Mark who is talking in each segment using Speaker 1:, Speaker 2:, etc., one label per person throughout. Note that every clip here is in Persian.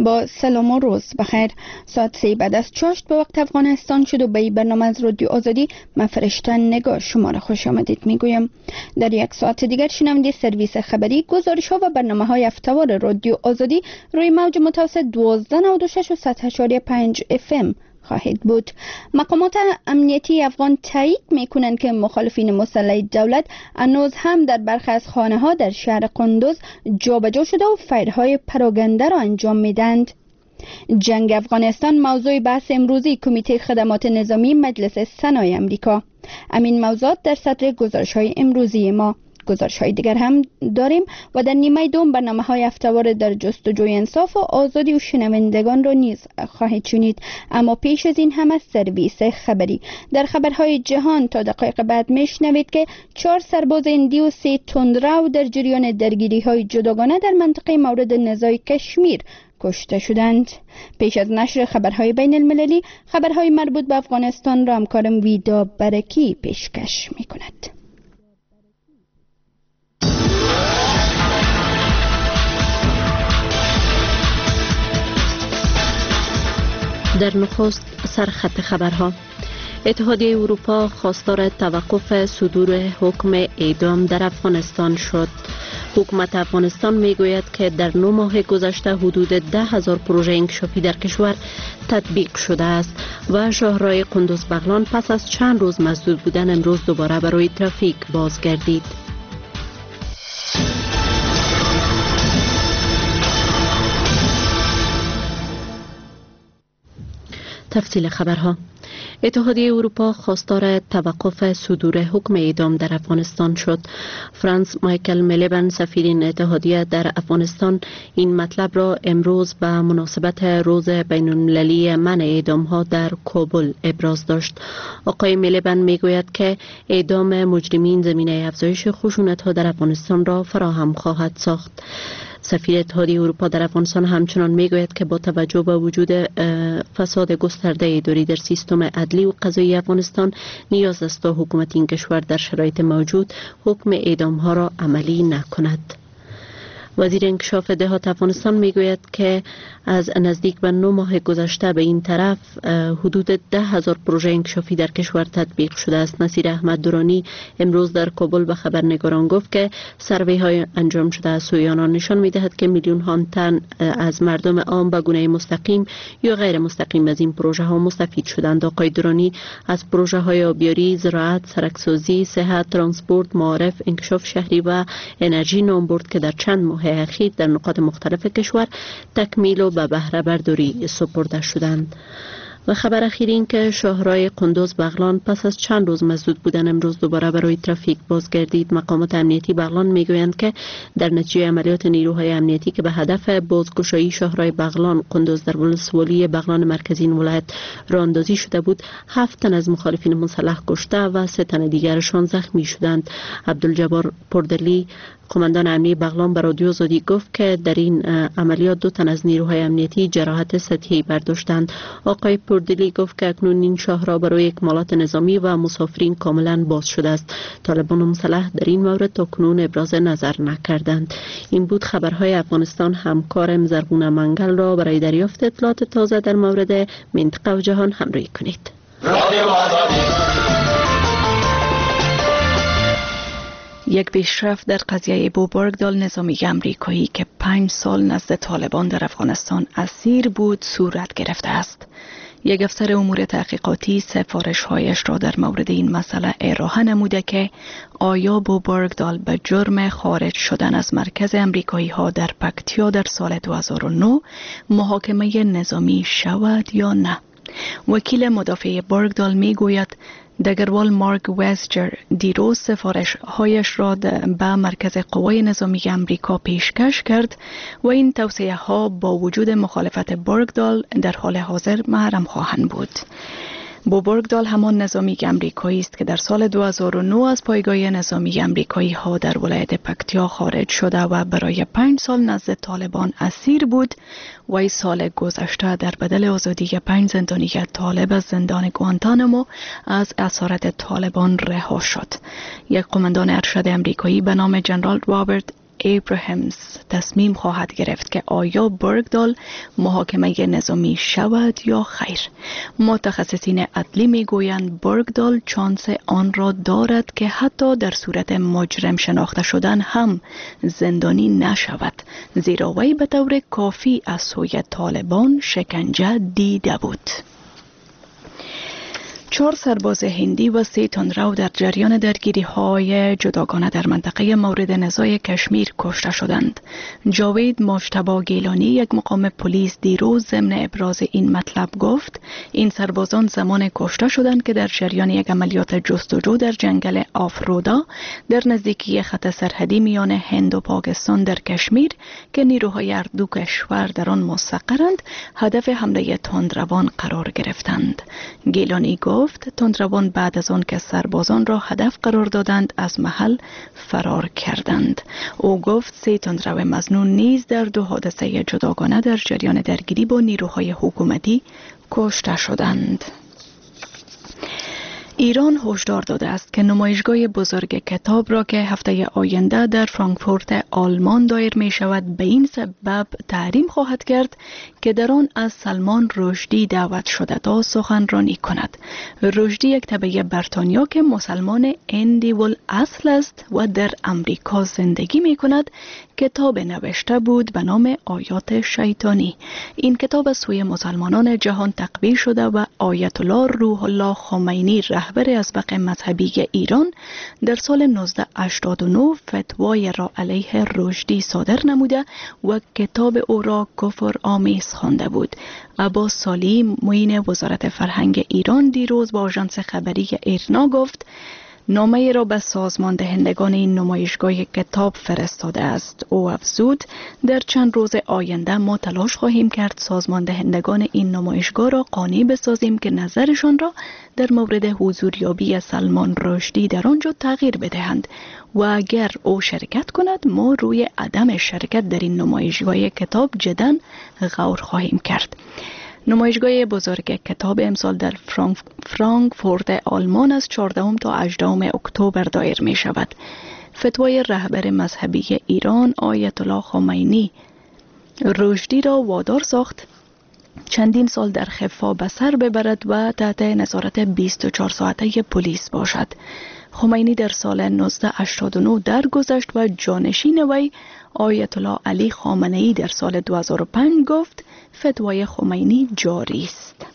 Speaker 1: با سلام و روز بخیر. ساعت 3 بعد از چاشت به وقت افغانستان شد و به برنامه از رادیو آزادی من فرشته نگاه شما را خوش آمدید میگویم. در یک ساعت دیگر شنونده سرویس خبری، گزارش ها و برنامه های هفته‌وار رادیو آزادی روی موج متوسط 1296 و 100.5 FM خواهید بود. مقامات امنیتی افغان تایید میکنند که مخالفین مسلح دولت هنوز هم در برخی از خانه ها در شهر قندوز جابجا شده و فیرهای پراگنده را انجام میدند. جنگ افغانستان موضوع بحث امروزی کمیته خدمات نظامی مجلس سنای امریکا. امین موضوعات در صدر گزارش های امروزی ما. گزارش های دیگر هم داریم و در نیمه دوم برنامه های هفته‌وار در جستجوی انصاف و آزادی و شنوندگان را نیز خواهید شنید. اما پیش از این هم از سرویس خبری. در خبرهای جهان تا دقایق بعد میشنوید که 4 سرباز هندی و 3 تندرو در جریان درگیری های جداگانه در منطقه مورد نزاع کشمیر کشته شدند. پیش از نشر خبرهای بین المللی، خبرهای مربوط به افغانستان را همکارم ویدا برکی پیشکش می کند.
Speaker 2: در نخست سرخط خبرها: اتحادیه اروپا خواستار توقف صدور حکم اعدام در افغانستان شد. حکومت افغانستان میگوید که در 9 ماه گذشته حدود 10,000 پروژه انکشافی در کشور تطبیق شده است و شاهراه قندوز بغلان پس از چند روز مسدود بودن امروز دوباره برای ترافیک بازگردید. تفصیل خبرها: اتحادیه اروپا خواستار توقف صدور حکم اعدام در افغانستان شد. فرانس مایکل میلیبن، سفیر این اتحادیه در افغانستان، این مطلب را امروز به مناسبت روز بین المللی منع اعدام ها در کابل ابراز داشت. آقای میلیبن میگوید که اعدام مجرمین زمینه افزایش خشونت ها در افغانستان را فراهم خواهد ساخت. سفیر اتحادیه اروپا در افغانستان همچنان میگوید که با توجه به وجود فساد گسترده اداری در سیستم عدلی و قضایی افغانستان نیاز است تا حکومت این کشور در شرایط موجود حکم اعدام ها را عملی نکند. وزیر انکشاف دهات افغانستان میگوید که از نزدیک به 9 ماه گذشته به این طرف حدود 10,000 پروژه انکشافی در کشور تطبیق شده است. نصیر احمد درانی امروز در کابل به خبرنگاران گفت که سروی های انجام شده از سوی آنان نشان میدهد که میلیون ها تن از مردم عام به گونه مستقیم یا غیر مستقیم از این پروژه ها مستفید شدند. آقای درانی از پروژه های آبیاری، زراعت، سرکسازی، صحت، ترانسپورت، معارف، انکشاف شهری و انرژی نام برد که در چند ماه اخیر در نقاط مختلف کشور تکمیل و به بهره برداری سپرده شدند. و خبر اخیر این که شاهراه قندوز بغلان پس از چند روز مسدود بودن امروز دوباره برای ترافیک بازگردید. مقامات امنیتی بغلان میگویند که در نتیجه عملیات نیروهای امنیتی که به هدف بازگشایی شاهراه بغلان قندوز در ولسوالی بغلان مرکزی این ولایت راه اندازی شده بود، 7 تن از مخالفین مسلح کشته و 3 تن دیگرشان زخمی شدند. عبدالجبار پردلی، قماندان امنی بغلان، به رادیو آزادی گفت که در این عملیات 2 تن از نیروهای امنیتی جراحت سطحی برداشتند. آقای پردلی گفت که اکنون این شاهراه برای اکمالات نظامی و مسافرین کاملا باز شده است. طالبان مسلح در این مورد تاکنون ابراز نظر نکردند. این بود خبرهای افغانستان. همکارم زرغونه منگل را برای دریافت اطلاعات تازه در مورد منطقه و جهان همراهی کنید.
Speaker 3: یک پیشرفت در قضیه بو برگدال، نظامی امریکایی که 5 سال نزد طالبان در افغانستان اسیر بود، صورت گرفته است. یک افسر امور تحقیقاتی سفارش‌هایش را در مورد این مسئله ارائه نموده که آیا بو برگدال به جرم خارج شدن از مرکز امریکایی ها در پکتیا در سال 2009 محاکمه نظامی شود یا نه. وکیل مدافع برگدال می گوید دگروال مارک وستجر دیروز سفارش‌هایش را به مرکز قوای نظامی امریکا پیشکش کرد و این توصیه ها با وجود مخالفت برگدال در حال حاضر محرم خواهند بود. بو برگدال همان نظامی امریکایی است که در سال 2009 از پایگاه نظامی امریکایی ها در ولایت پکتیا خارج شده و برای 5 سال نزد طالبان اسیر بود و این سال گذشته در بدل آزادی 5 زندانی طالب از زندان گوانتانامو از اسارت طالبان رها شد. یک قماندان ارشد امریکایی به نام جنرال رابرت ابراهیمز تصمیم خواهد گرفت که آیا برگدال محاکمه نظامی شود یا خیر. متخصصین عدلی میگویند برگدال چانس آن را دارد که حتی در صورت مجرم شناخته شدن هم زندانی نشود، زیرا وی به طور کافی از سوی طالبان شکنجه دیده بود. 4 سرباز هندی و 3 تندرو در جریان درگیری‌های جداگانه در منطقه مورد نزاع کشمیر کشته شدند. جاوید مجتبی گیلانی، یک مقام پلیس، دیروز ضمن ابراز این مطلب گفت این سربازان زمان کشته شدند که در جریان یک عملیات جستجو در جنگل آفرودا در نزدیکی خط سرحدی میان هند و پاکستان در کشمیر که نیروهای هر دو کشور در آن مستقرند هدف حمله تندروان قرار گرفتند. گیلانی گفت تندروان بعد از آن که سربازان را هدف قرار دادند از محل فرار کردند. او گفت 3 تندرو مظنون نیز در 2 حادثه جداگانه در جریان درگیری با نیروهای حکومتی کشته شدند. ایران هشدار داده است که نمایشگاه بزرگ کتاب را که هفته آینده در فرانکفورت آلمان دایر می شود به این سبب تحریم خواهد کرد که در آن از سلمان رشدی دعوت شده تا سخنرانی کند. رشدی یک تبعه بریتانیا که مسلمان اندیول اصل است و در امریکا زندگی می کند کتاب نوشته بود به نام آیات شیطانی. این کتاب از سوی مسلمانان جهان تقویه شده و آیت الله روح الله خمینی رهبر ازبق مذهبی ایران در سال 1989 فتوای را علیه رشدی صادر نموده و کتاب او را کفر آمیز خوانده بود. عباس سالی معین وزارت فرهنگ ایران دیروز با آژانس خبری ایرنا گفت نامه را به سازمان دهندگان این نمایشگاه کتاب فرستاده است. او افزود در چند روز آینده ما تلاش خواهیم کرد سازمان دهندگان این نمایشگاه را قانع بسازیم که نظرشان را در مورد حضوریابی سلمان رشدی در آنجا تغییر بدهند و اگر او شرکت کند ما روی عدم شرکت در این نمایشگاه کتاب جداً غور خواهیم کرد. نمایشگاه بزرگ کتاب امسال در فرانکفورت آلمان از 14 تا 18 اکتبر دایر می شود. فتوای رهبر مذهبی ایران آیت الله خمینی رشدی را وادار ساخت چندین سال در خفا به سر ببرد و تحت نظارت 24 ساعته پلیس باشد. خمینی در سال 1989 درگذشت و جانشین وی آیت الله علی خامنه‌ای در سال 2005 گفت فتوای خمینی جاری است.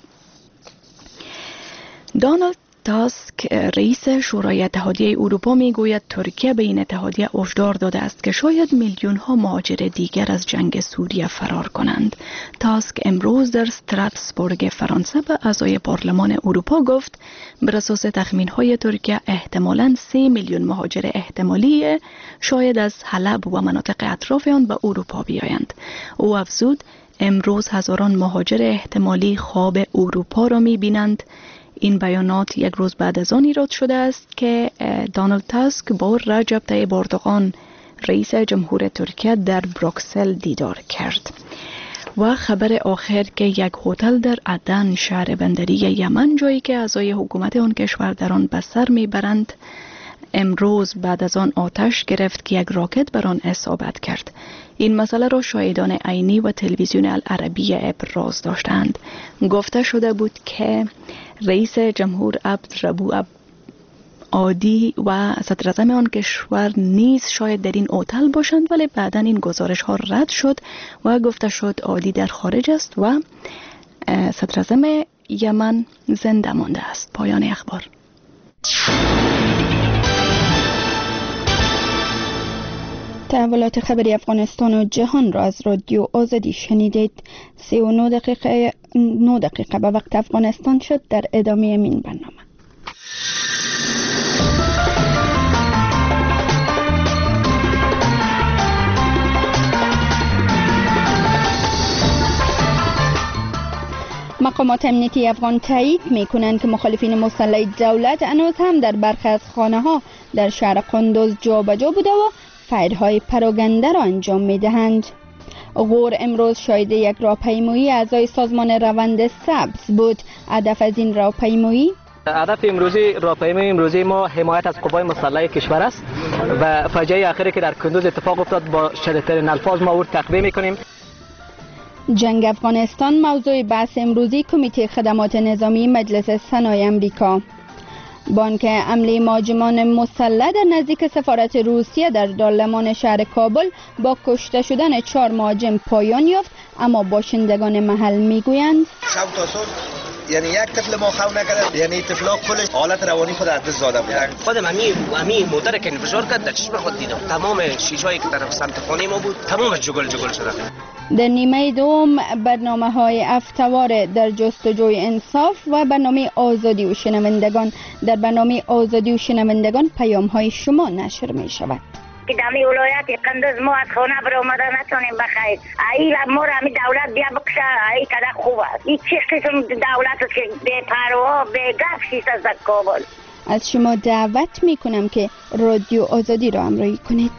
Speaker 3: دونالد تاسک رئیس شورای اتحادیه اروپا میگوید ترکیه به این اتحادیه هشدار داده است که شاید میلیون ها مهاجر دیگر از جنگ سوریه فرار کنند. تاسک امروز در استراسبورگ فرانسه به اعضای پارلمان اروپا گفت بر اساس تخمین های ترکیه احتمالاً 3 میلیون مهاجر احتمالی شاید از حلب و مناطق اطراف آن به اروپا بیایند. او افزود امروز هزاران مهاجر احتمالی خواب اروپا را می‌بینند. این بیانات یک روز بعد از آن ایراد شده است که دونالد تاسک با رجب طیب اردوغان رئیس جمهور ترکیه در بروکسل دیدار کرد. و خبر آخر که یک هتل در عدن شهر بندری یمن جایی که اعضای حکومت آن کشور در آن به سر میبرند امروز بعد از آن آتش گرفت که یک راکت بر آن اصابت کرد. این مسئله را شاهدان عینی و تلویزیون العربیه ابراز داشتند. گفته شده بود که رئیس جمهور عبدالربو عادی و صدر اعظم آن کشور نیز شاید در این هتل باشند، ولی بعدا این گزارش ها رد شد و گفته شد عادی در خارج است و صدر اعظم یمن زنده مانده است. پایان اخبار.
Speaker 1: تحولات خبری افغانستان و جهان را از رادیو آزادی شنیدید. 39 دقیقه به وقت افغانستان شد. در ادامه این برنامه مقامات امنیتی افغان تایید می کنند که مخالفین مسلح دولت هنوز هم در برخی از خانه ها در شهر قندوز جابجا بوده و فایرهای پراگنده را انجام می دهند. غور امروز شاهد یک راهپیمایی اعضای سازمان روند سبز بود. هدف از این راهپیمایی
Speaker 4: هدف امروزی راهپیمایی امروزی ما حمایت از قوای مسلحه کشور است و فاجعه اخیری که در کندوز اتفاق افتاد با شدیدترین الفاظ ما او تقدیم میکنیم.
Speaker 1: جنگ افغانستان موضوع بحث امروزی کمیته خدمات نظامی مجلس سنای امریکا. بانک حمله مهاجمان مسلح در نزدیک سفارت روسیه در دارالمان شهر کابل با کشته شدن 4 مهاجم پایان یافت، اما باشندگان محل میگویند
Speaker 5: یعنی یک طفل ما خو نکرد، یعنی طفلا کلش حالت روانی خود از دست داده بودن.
Speaker 6: خودم امی مادر که انفجار کرد در چشم خود دیدم، تمام شیشه‌ای که طرف سمت خانه ما بود تمامش جگل شده.
Speaker 1: در نیمه دوم برنامه‌های افتوار در جستجوی انصاف و برنامه آزادی و شنوندگان. در برنامه آزادی و شنوندگان پیام‌های شما نشر می‌شود.
Speaker 7: که دمی ولایت قندوز ما از خانه بر آمده نتونیم بخیر. ای ما را همی دولت بیا بکشه، ای کده خوب است. این چه قسم دولت است که بی پروا بی گپ شیست از کابل.
Speaker 1: از شما دعوت میکنم که رادیو آزادی را همراهی کنید.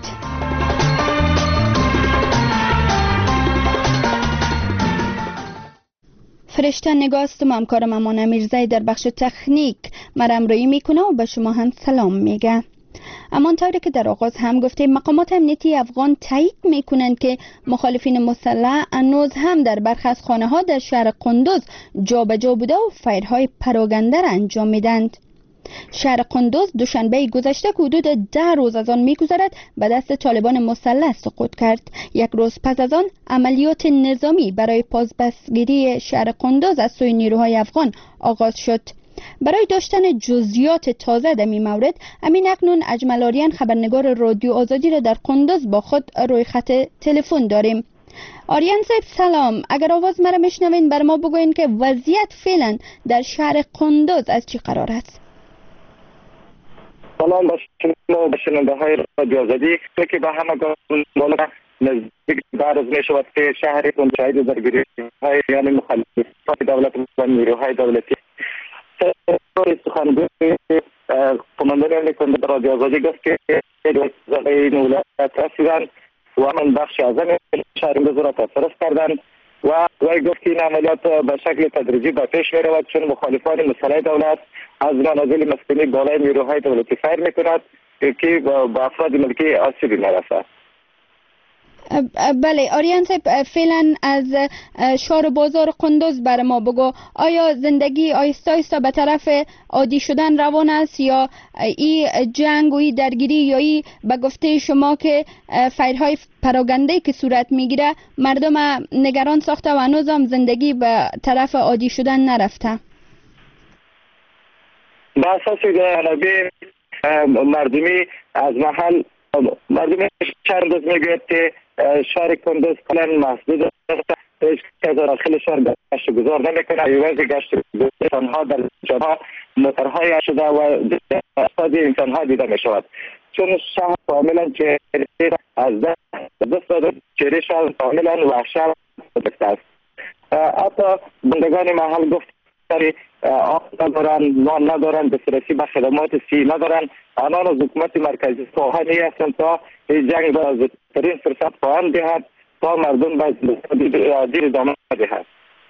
Speaker 1: فرشته نگاست و همکارم امان میرزایی در بخش تکنیک مرمرایی میکنه و به شما هم سلام میگه. همانطوری که در آغاز هم گفتیم، مقامات امنیتی افغان تایید میکنند که مخالفین مسلح هنوز هم در برخی از خانه‌ها در شهر قندوز جابجا بوده و فایرهای پراگنده را انجام میدند. شهر قندوز دوشنبه گذشته که حدود 10 روز از آن میگذرد به دست طالبان مسلح سقوط کرد. یک روز پس از آن عملیات نظامی برای بازپسگیری شهر قندوز از سوی نیروهای افغان آغاز شد. برای داشتن جزئیات تازه در این مورد، امین اکنون اجمل آریان خبرنگار رادیو آزادی را در قندوز با خود روی خط تلفن داریم. آریان صاحب سلام، اگر آواز مرا میشنوین بر ما بگوین که وضعیت فعلا در شهر قندوز از چی قرار است؟
Speaker 8: سلام با شما بشنونده های رادیو آزادی که به همه گونه نزدیک بارز می شود که شهر قندوز شاهد درگیری های یعنی مخالفان دولت و نیروهای دولتی. سخنگوی قماندان امنیت قندوز رادیو آزادی گفت که این ولایت رسیدند و من بخش اعظم شهر قندوز را تصرف کردند و وی گفت که این عملیات به شکل تدریجی به پیش می رود، چون مخالفان مسلح دولت از منازل مسکونی بالای نیروهای دولتی فایر می کند که با افراد ملکی آسیبی نرسد.
Speaker 1: بله آریان صاحب، فعلا از شهر بازار قندوز بر ما بگو، آیا زندگی آیسته آیسته به طرف عادی شدن روان است یا این جنگ و این درگیری یا این به گفته شما که فایرهای پراگنده‌ای که صورت میگیره مردم نگران ساخته و هنوز هم زندگی به طرف عادی شدن نرفته؟
Speaker 8: به اساس منابع مردمی از محل مردم شهر قندوز میگوید که شهر قندوز کاملا محدود است، هیچ کس از داخل شهر گشت و گذار نمیکنه. ایوان گشت انسانها در جاها موترهای شده و افراد انسانها دیده می شود، چون شهر کاملا چهره از دست داده، چهره شهر کاملا وحشت است. حتی بندگان محل گفت آب ندارن، نان ندارن، دسترسی به خدمات صحی ندارن. آنان از حکومت مرکزی خواهانی هستند تا این جنگ را زودترین فرصت خواهند دهد تا مردم به دیر ادامه دهد.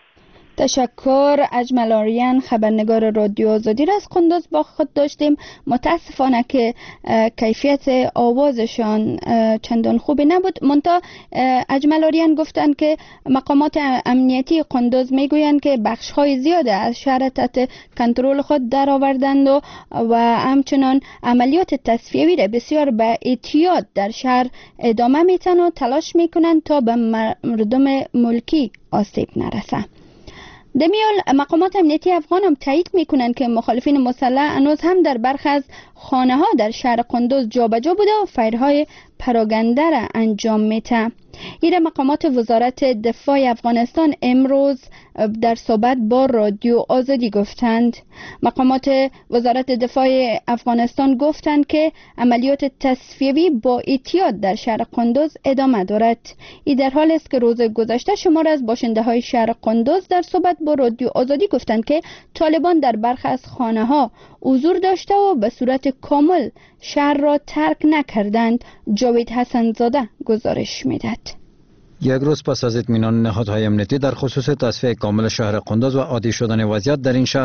Speaker 1: تشکر. اجمل آریان خبرنگار رادیو آزادی را از قندوز با خود داشتیم. متاسفانه که کیفیت آوازشان چندان خوبی نبود. منتها اجمل آریان گفتند که مقامات امنیتی قندوز میگویند که بخش‌های زیاد از شهر تحت کنترل خود درآوردند و همچنان عملیات تصفیه‌ای را بسیار به احتیاط در شهر ادامه میتن و تلاش میکنند تا به مردم ملکی آسیب نرسه. دمیال مقامات امنیتی افغان هم تایید میکنند که مخالفین مسلح هنوز هم در برخی از خانه ها در شهر قندوز جابجا بوده و فایرهای پراگنده را انجام میده. این مقامات وزارت دفاع افغانستان امروز در صحبت با رادیو آزادی گفتند. مقامات وزارت دفاع افغانستان گفتند که عملیات تصفیه‌ای با احتیاط در شهر قندوز ادامه دارد. این در حال است که روز گذشته شمار از باشنده های شهر قندوز در صحبت با رادیو آزادی گفتند که طالبان در برخی از خانه ها حضور داشته و به صورت کامل شهر را ترک نکردند. جاوید حسن زاده گزارش میدهد.
Speaker 9: یک روز پس از اطمینان نهادهای امنیتی در خصوص تصفیه کامل شهر قندوز و عادی شدن وضعیت در این شهر،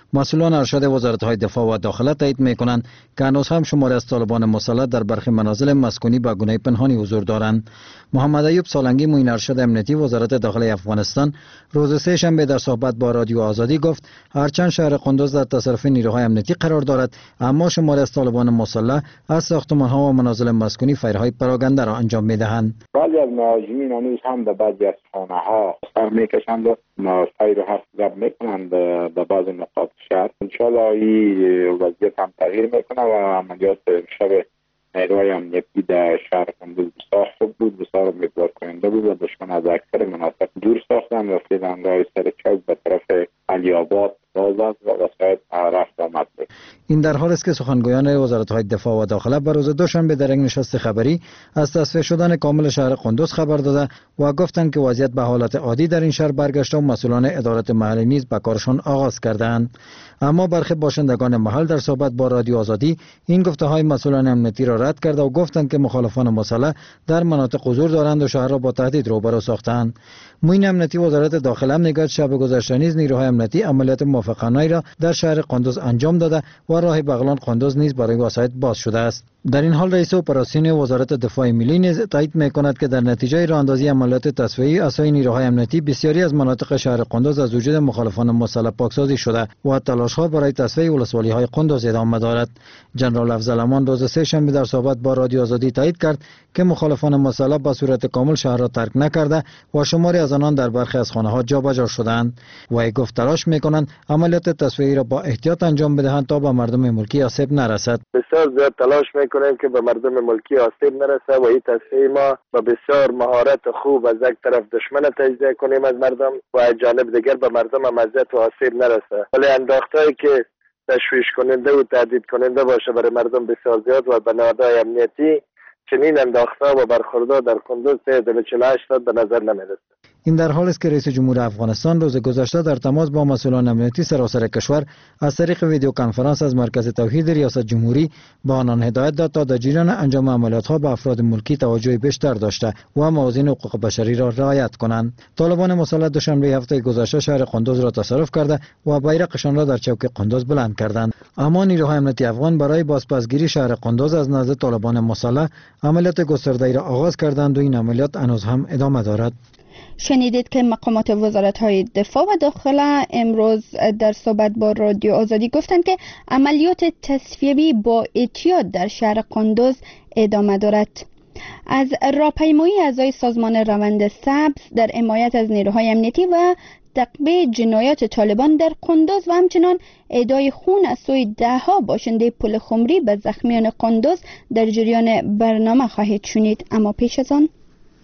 Speaker 9: مسئولان ارشد وزارت‌های دفاع و داخله تایید می‌کنند که هنوز هم شماری از طالبان مسلح در برخی منازل مسکونی به گونه پنهانی حضور دارند. محمد ایوب سالنگی معین ارشد امنیتی وزارت داخله افغانستان روز سه شنبه در صحبت با رادیو آزادی گفت هرچند شهر قندوز در تصرف نیروهای امنیتی قرار دارد، اما شماری از طالبان مسلح از ساختمان‌ها و منازل مسکونی فیرهای پراگنده را انجام می‌دهند.
Speaker 8: بعضی از مهاجمین هنوز هم در بعضی از خانه‌ها سر می‌کشند و فیر حرف زد می‌کنند در بعض نقاط شهر. انشاءالله این وضعیت هم تغییر می‌کنه و عملیات شب نیروهای امنیتی در شهر قندوز بسیار خوب بود، بسیار امیدوار کننده بود و دشمن از اکثر مناطق دور ساختند و فعلا راه سر چوک به طرف علی آباد باز است و وسایل رفت آمد بود.
Speaker 9: این در حال است که سخنگویان وزارت‌های دفاع و داخله بر روز دوشنبه در یک نشست خبری از تصفیه شدن کامل شهر قندوز خبر داده و گفتند که وضعیت به حالت عادی در این شهر برگشته و مسئولان ادارات محلی نیز به کارشان آغاز کردند. اما برخی باشندگان محل در صحبت با رادیو آزادی این گفته‌های مسئولان امنیتی را رد کرده و گفتند که مخالفان مسلح در مناطق حضور دارند و شهر را با تهدید روبرو ساختند. معین امنیتی وزارت داخله میگوید شب گذشته نیز نیروهای امنیتی عملیات موافقانه را در شهر قندوز انجام داده و راه بغلان قندوز نیز برای وسایط باز شده است. در این حال رئیس اپراسیون وزارت دفاع ملی نیز تایید می‌کند که در نتیجه راه اندازی عملیات تصفیه‌ای اسای نیروهای امنیتی بسیاری از مناطق شهر قندوز از وجود مخالفان مسلح پاکسازی شده و تلاش‌ها برای تصفیه ولسوالی‌های قندوز ادامه دارد. جنرال افضل امان روز سه شنبه در صحبت با رادیو آزادی تایید کرد که مخالفان مسلح به صورت کامل شهر را ترک نکرده و شماری از آنان در برخی از خانه‌ها جابجا شدند. و گفت تلاش می‌کنند عملیات تصفیه‌ای را با احتیاط انجام بدهند تا به مردم ملکی آسیب نرسد.
Speaker 8: بسیار زیاد تلاش میکنیم که به مردم ملکی آسیب نرسه و این تصفیه ما با بسیار مهارت خوب از یک طرف دشمن تجزیه کنیم از مردم و از جانب دیگر به مردم اذیت و آسیب نرسه. ولی انداخته‌ای که تشویش کننده و تهدید کننده باشه برای مردم بسیار زیاد و به نهادهای امنیتی چنین انداخته‌ها و برخوردها در قندوز 348 به نظر نمی‌رسه.
Speaker 9: این در حال است که رئیس جمهور افغانستان روز گذشته در تماس با مسئولان امنیتی سراسر کشور از طریق ویدیو کنفرانس از مرکز توحید ریاست جمهوری به آنان هدایت داد تا در جریان انجام عملیات‌ها به افراد ملکی توجه بیشتر داشته و موازین حقوق بشری را رعایت کنند. طالبان مسلح دوشنبه هفته گذشته شهر قندوز را تصرف کرده و بیرقشان را در چوک قندوز بلند کردند. اما نیروهای امنیتی افغان برای بازپسگیری شهر قندوز از نزد طالبان مسلح عملیات گسترده‌ای را آغاز کردند و این عملیات هنوز هم ادامه دارد.
Speaker 1: شنیدید که مقامات وزارت‌های دفاع و داخله امروز در صحبت با رادیو آزادی گفتند که عملیات تصفیه‌ای با احتیاط در شهر قندوز ادامه دارد. از راهپیمایی اعضای سازمان روند سبز در حمایت از نیروهای امنیتی و تعقیب جنایات طالبان در قندوز و همچنان اهدای خون از سوی ده‌ها باشنده پل خمری به زخمیان قندوز در جریان برنامه خواهید شنید. اما پیش از آن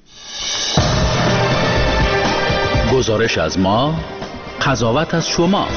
Speaker 10: گزارش از ما، قضاوت از شما.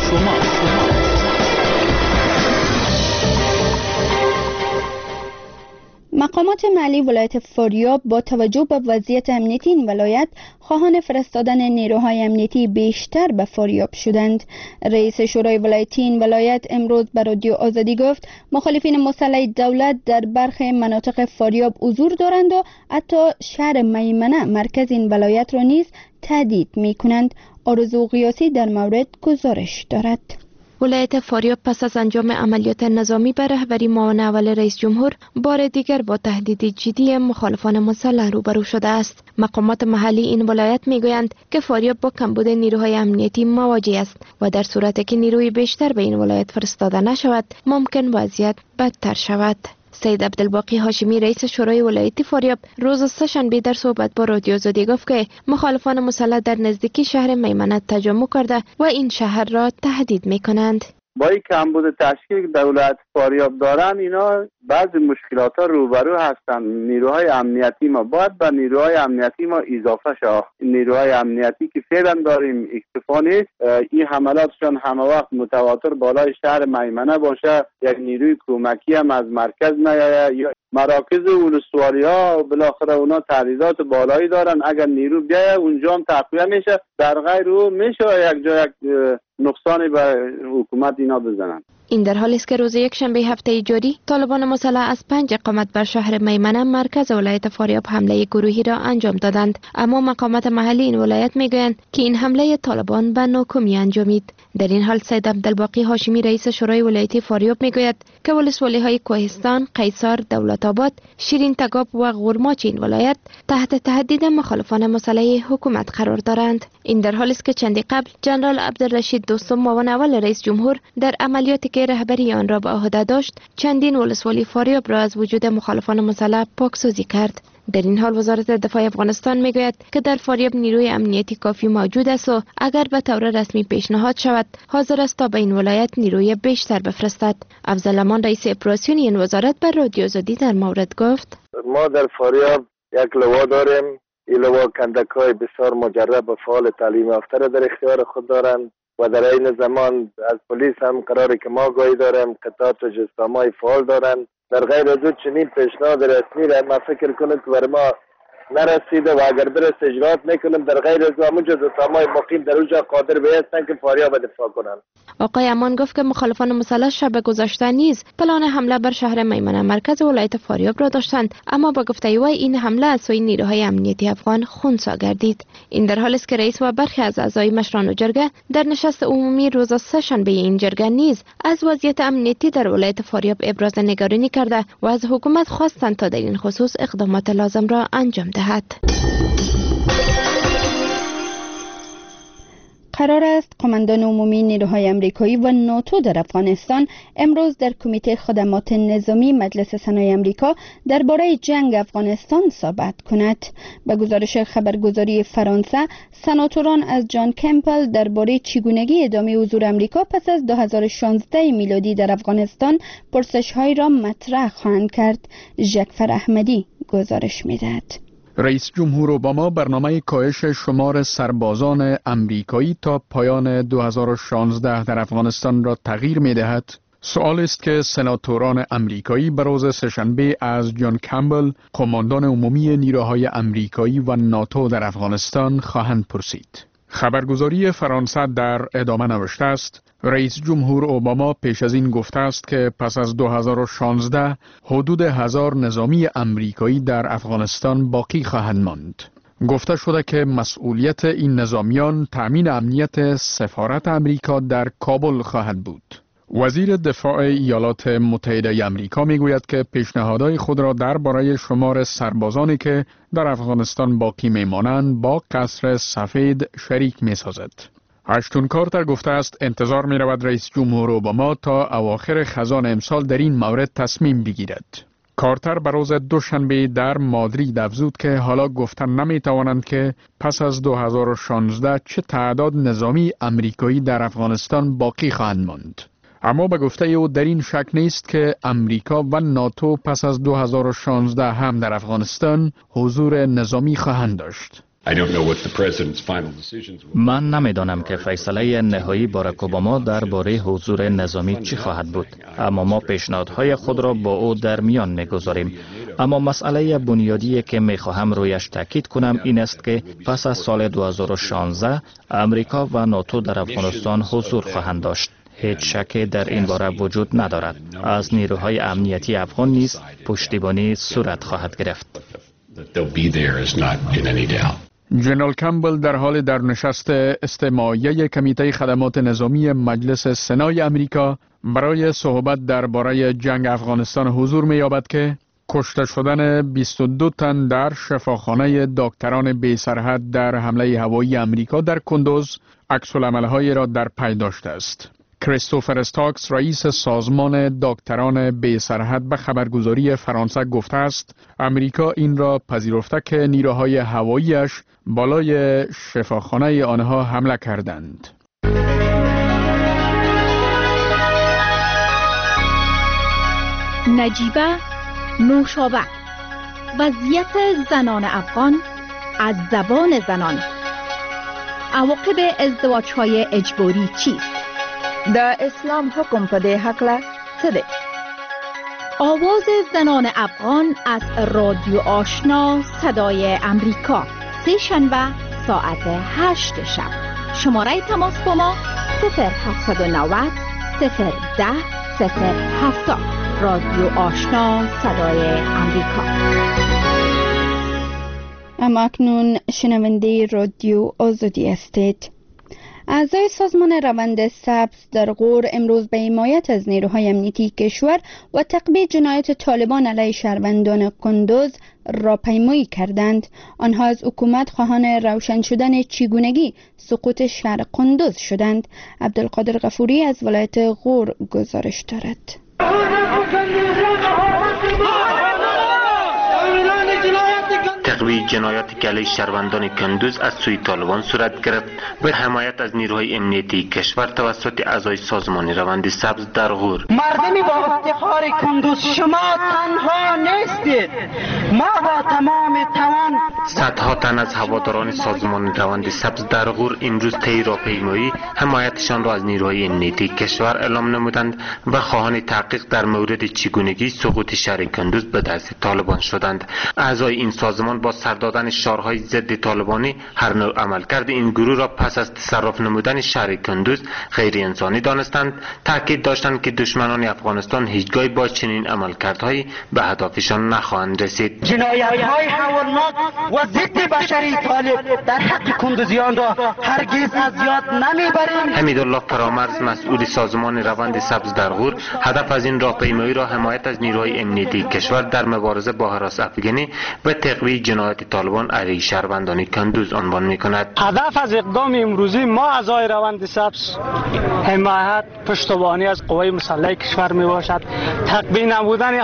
Speaker 1: مقامات محلی ولایت فاریاب با توجه به وضعیت امنیتی این ولایت خواهان فرستادن نیروهای امنیتی بیشتر به فاریاب شدند. رئیس شورای ولایتی این ولایت امروز به رادیو آزادی گفت مخالفین مسلح دولت در برخی مناطق فاریاب حضور دارند و حتی شهر میمنه مرکز این ولایت را نیز تهدید می‌کنند. آرزو قیاسی در مورد گزارش دارد.
Speaker 11: ولایت فاریاب پس از انجام عملیات نظامی به رهبری معاون اول رئیس جمهور بار دیگر با تهدید جدی مخالفان مسلح روبرو شده است. مقامات محلی این ولایت میگویند که فاریاب با کمبود نیروهای امنیتی مواجه است و در صورتی که نیروی بیشتر به این ولایت فرستاده نشود ممکن وضعیت بدتر شود. سید عبدالباقی هاشمی رئیس شورای ولایتی فاریاب روز سه‌شنبه در صحبت با رادیو آزادی گفت که مخالفان مسلح در نزدیکی شهر میمنه تجمع کرده و این شهر را تهدید می‌کنند.
Speaker 8: با این کمبود تشکیل دولت فاریاب دارن اینا بعضی مشکلات ها روبرو هستن. نیروهای امنیتی ما باید به نیروهای امنیتی ما اضافه شد. نیروهای امنیتی که فعلا داریم اکتفا نیست. این حملاتشان همه وقت متواتر بالای شهر میمنه باشه، یک نیروی کمکی هم از مرکز نیاید یا مراکز ولسوالی ها بالاخره اونا تعرضات بالایی دارن. اگر نیرو بیاید اونجا هم تقویه میشه، در غیر او میشه یک جا یک نقصانی به حکومت اینا بزنن.
Speaker 11: این در حالی است که روز یکشنبه هفته جاری طالبان مسلح از 5 اقامت بر شهر میمنه مرکز ولایت فاریاب حمله گروهی را انجام دادند، اما مقامات محلی این ولایت میگویند که این حمله طالبان به ناکامی انجامید. در این حال سید عبدالباقی هاشمی رئیس شورای ولایتی فاریاب میگوید که ولسوالی‌های کوهستان، قیصر، دولت‌آباد، شیرین تگاب و غورماچ این ولایت تحت تهدید مخالفان مسلح حکومت قرار دارند. این در حالی است که چندی قبل جنرال عبدالرشید دوستم معاون اول رئیس جمهور در عملیاتی که رهبری آن را به عهده داشت چندین ولسوالی فاریاب را از وجود مخالفان مسلح پاکسازی کرد. در این حال وزارت دفاع افغانستان میگوید که در فاریاب نیروی امنیتی کافی موجود است و اگر به طور رسمی پیشنهاد شود حاضر است تا به این ولایت نیروی بیشتر بفرستد. افضل امان رئیس اپراسیون این وزارت بر رادیو آزادی در مورد گفت:
Speaker 8: ما در فاریاب یک لوا داریم. این لوا کندک‌های بسیار مجرب و فعال تعلیم یافته را در اختیار خود دارند و در این زمان از پلیس هم قراری که ما گاهی داریم قطعات و جسامای فعال دارند. در غیر از چنین پیشنهاد رسمی را ما فکر کنیم که بر ما نرسیده و اگر برسه اجرات میکنیم. در غیر از همون جسامای مقیم در اونجا قادر به هستند که فاریاب دفاع کنند.
Speaker 11: آقای امان گفت که مخالفان مسلح شب گذشته نیز پلان حمله بر شهر میمنه مرکز ولایت فاریاب را داشتند، اما با گفته او این حمله از سوی نیروهای امنیتی افغان خنثی گردید. این در حالی است که رئیس و برخی از اعضای مشران جرگه در نشست عمومی روز سه‌شنبه این جرگه نیز از وضعیت امنیتی در ولایت فاریاب ابراز نگرانی کرده و از حکومت خواستند تا در این خصوص اقدامات لازم را انجام دهد.
Speaker 1: قرار است قماندان عمومی نیروهای آمریکایی و ناتو در افغانستان امروز در کمیته خدمات نظامی مجلس سنای آمریکا درباره جنگ افغانستان صحبت کند. به گزارش خبرگزاری فرانسه، سناتوران از جان کمپل درباره چگونگی ادامه حضور آمریکا پس از 2016 میلادی در افغانستان پرسش‌های را مطرح خواهند کرد. ژکفر احمدی گزارش می‌دهد.
Speaker 12: رئیس جمهور اوباما برنامه کاهش شمار سربازان امریکایی تا پایان 2016 در افغانستان را تغییر می دهد. سوال است که سناتوران امریکایی به روز سه‌شنبه از جان کمبل، قماندان عمومی نیروهای امریکایی و ناتو در افغانستان خواهند پرسید. خبرگزاری فرانسه در ادامه نوشته است: رئیس جمهور اوباما پیش از این گفته است که پس از 2016 حدود 1000 نظامی امریکایی در افغانستان باقی خواهند ماند. گفته شده که مسئولیت این نظامیان تأمین امنیت سفارت امریکا در کابل خواهد بود. وزیر دفاع ایالات متحده آمریکا میگوید که پیشنهادهای خود را درباره شمار سربازانی که در افغانستان باقی میمانند با قصر سفید شریک میسازد. اشتون کارتر گفته است انتظار می رود رئیس جمهور اوباما تا اواخر خزان امسال در این مورد تصمیم بگیرد. کارتر به روز دوشنبه در مادرید افزود که حالا گفتن نمی توانند که پس از 2016 چه تعداد نظامی امریکایی در افغانستان باقی خواهند ماند. اما به گفته او در این شک نیست که امریکا و ناتو پس از 2016 هم در افغانستان حضور نظامی خواهند داشت.
Speaker 13: من نمیدانم که فیصله نهایی باراک اوباما درباره حضور نظامی چی خواهد بود، اما ما پیشنهادهای خود را با او در میان میگذاریم. اما مسئله بنیادی که میخواهم رویش تاکید کنم این است که پس از سال 2016 امریکا و ناتو در افغانستان حضور خواهند داشت. هیچ شکی در این باره وجود ندارد. از نیروهای امنیتی افغان نیز پشتیبانی صورت خواهد گرفت.
Speaker 12: جنرال کمبل در حال در نشست استماعیه کمیته خدمات نظامی مجلس سنای امریکا برای صحبت درباره جنگ افغانستان حضور می‌یابد که کشته شدن 22 تن در شفاخانه دکتران بی سرحد در حمله هوایی امریکا در کندوز عکس‌العمل‌هایی را در پی داشته است. کریستوفر استاکس رئیس سازمان دکتران بی سرحد به خبرگزاری فرانسه گفته است امریکا این را پذیرفته که نیروهای هواییش بالای شفاخانه آنها حمله کردند.
Speaker 14: نجیبه نوشابه، وضعیت زنان افغان از زبان زنان. عواقب ازدواج‌های اجباری چیست؟
Speaker 15: در اسلام حکم په دې هکله څه دی؟
Speaker 14: آواز زنان افغان از رادیو آشنا صدای امریکا، سه شنبه ساعت 8 شب. شماره تماس با ما 0790 010-070. رادیو آشنا صدای امریکا.
Speaker 1: اما اکنون شنونده رادیو آزادی هستید. اعضای سازمان روند سبز در غور امروز به حمایت از نیروهای امنیتی کشور و تقویه جنایت طالبان علیه شهروندان قندوز راهپیمایی کردند. آنها از حکومت خواهان روشن شدن چگونگی سقوط شهر قندوز شدند. عبدالقادر غفوری از ولایت غور گزارش دارد.
Speaker 16: تقویه جنایاتی که علیه شهروندان کندوز از سوی طالبان صورت گرفت به حمایت از نیروهای امنیتی کشور توسط اعضای سازمان روند سبز در غور.
Speaker 17: مردمی با افتخار کندوز، شما تنها نیستید، ما با تمام توان.
Speaker 16: صدها تن از هواداران سازمان روند سبز در غور امروز طی راهپیمایی حمایتشان را از نیروهای امنیتی کشور اعلام نمودند و خواهان تحقیق در مورد چگونگی سقوط شهر کندوز به دست طالبان شدند. اعضای این سازمان با سر دادن شعارهای ضد طالبانی هر نوع عملکرد این گروه را پس از تصرف نمودن شهر کندوز غیر انسانی دانستند. تاکید داشتند که دشمنان افغانستان هیچگاه با چنین عملکردهایی به هدفشان نخواهند رسید.
Speaker 17: جنایت‌های هولناک و ضد بشری طالب در حق کندوزیان را هرگز از یاد نمیبریم.
Speaker 16: حمیدالله فرامرز مسئول سازمان روند سبز در غور هدف از این راهپیمایی را حمایت از نیروهای امنیتی کشور در مبارزه با هراس افغانی و تقویه جنایت طالبان علیه شهروندان کندوز عنوان می‌کند.
Speaker 4: هدف از اقدام امروزی ما اعضای روند سبز حمایت پشتیبانی از قوای مسلح کشور میباشد. تقویه نمودن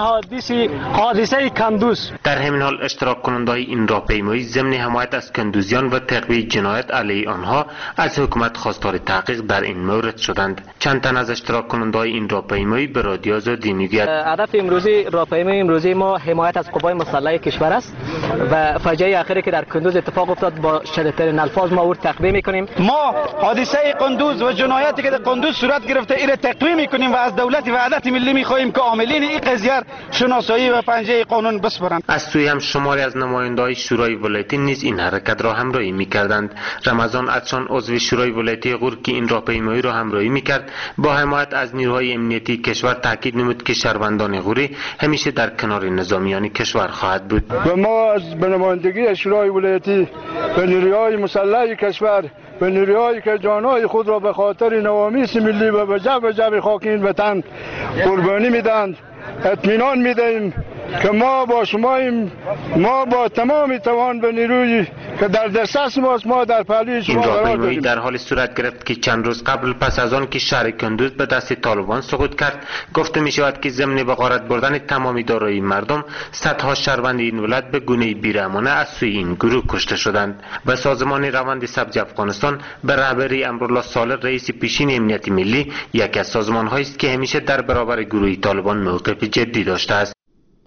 Speaker 4: حادثه کندوز.
Speaker 16: در همین حال اشتراک کنندگان این راهپیمایی ضمن حمایت از کندوزیان و تقویه جنایت علیه آنها از حکومت خواستار تحقیق در این مورد شدند. چند تن از اشتراک کنندگان این راهپیمایی به رادیو آزادی میگویند
Speaker 4: هدف امروزی راهپیمایی امروزی ما حمایت از قوای مسلح کشور است و فاجعه اخیری که در کندوز اتفاق افتاد با شدیدترین الفاظ ما او تقویه میکنیم.
Speaker 17: ما حادثه قندوز و جنایاتی که در قندوز صورت گرفته این تقویه میکنیم و از دولت وحدت ملی میخواهیم که عاملین این قضیه شناسایی و پنجه قانون بسپارند.
Speaker 16: از سوی هم شماری از نمایندگان شورای ولایتی نیز این حرکت را همراهی میکردند. رمضان عطشان عضو شورای ولایتی غور که این راهپیمایی را همراهی میکرد با حمایت از نیروهای امنیتی کشور تاکید نمود که شهروندان غوری همیشه در کنار نظامیان کشور خواهد بود.
Speaker 18: و ما از نمایندگی شورای ولایتی به نیروهای مسلح کشور و نیروهایی که جانهای خود را به خاطر نوامیس ملی و به جب خاک این وطن قربانی میدند اطمینان میدهیم که ما با شماییم، ما با تمام توان به نیرویی که در دسترس ماست ما در پهلوی شما قرار داریم.
Speaker 16: در حال صورت گرفت که چند روز قبل پس از آن که شهر کندوز به دست طالبان سقوط کرد گفته می شود که ضمن به غارت بردن تمامی دارایی مردم صدها شهروند این ولایت به گونه بیرحمانه از سوی این گروه کشته شدند و سازمان روند سبز افغانستان به رهبری امرالله صالح رئیس پیشین امنیت ملی یکی از سازمان‌هایی است که همیشه در برابر گروه طالبان موقف جدی داشته است.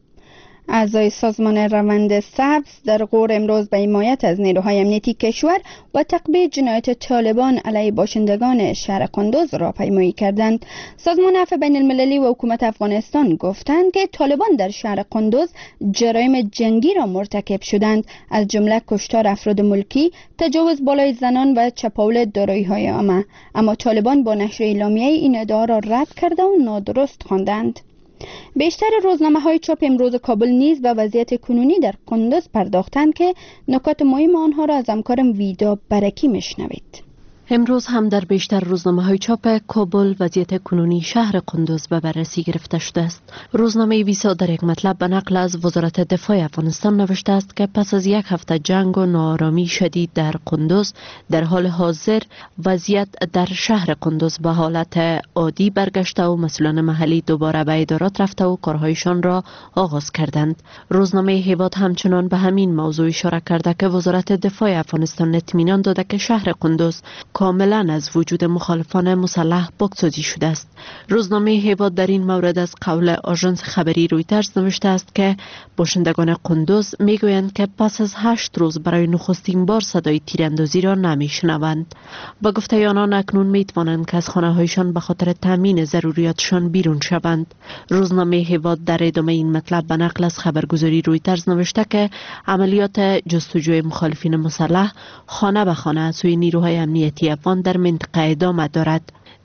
Speaker 1: اعضای سازمان روند سبز در غور امروز به حمایت از نیروهای امنیتی کشور و تقویه جنایت طالبان علیه باشندگان شهر قندوز راهپیمایی کردند. سازمان عفو بین المللی و حکومت افغانستان گفتند که طالبان در شهر قندوز جرایم جنگی را مرتکب شدند، از جمله کشتار افراد ملکی، تجاوز بالای زنان و چپاول دارایی‌های عامه. اما طالبان با نشر اعلامیه این ادعا را رد کرده و نادرست خواندند. بیشتر روزنامه‌های چاپ امروز کابل نیز به وضعیت کنونی در قندوز پرداختند که نکات مهم آنها را از همکارم ویدا برکی میشنوید.
Speaker 2: امروز هم در بیشتر روزنامه‌های چاپ کابل وضعیت کنونی شهر قندوز به بررسی گرفته شده است. روزنامه ویسا در یک مطلب به نقل از وزارت دفاع افغانستان نوشته است که پس از یک هفته جنگ و ناآرامی شدید در قندوز، در حال حاضر وضعیت در شهر قندوز به حالت عادی برگشته و مسئولان محلی دوباره به ادارات رفته و کارهایشان را آغاز کردند. روزنامه هیواد همچنان به همین موضوع اشاره کرده که وزارت دفاع افغانستان اطمینان داده که شهر قندوز کاملا از وجود مخالفان مسلح پاکسازی شده است. روزنامه هیواد در این مورد از قول آژانس خبری رویترز نوشته است که باشندگان قندوز میگویند که پس از 8 روز برای نخستین بار صدای تیراندازی را نمیشنوند. با گفته آنان اکنون میتوانند که از خانه هایشان به خاطر تامین ضروریاتشان بیرون شوند. روزنامه هیواد در ادامه این مطلب به نقل از خبرگزاری رویترز نوشته که عملیات جستجوی مخالفین مسلح خانه به خانه از سوی نیروهای امنیتی افغان در منطقه ادامه دارد.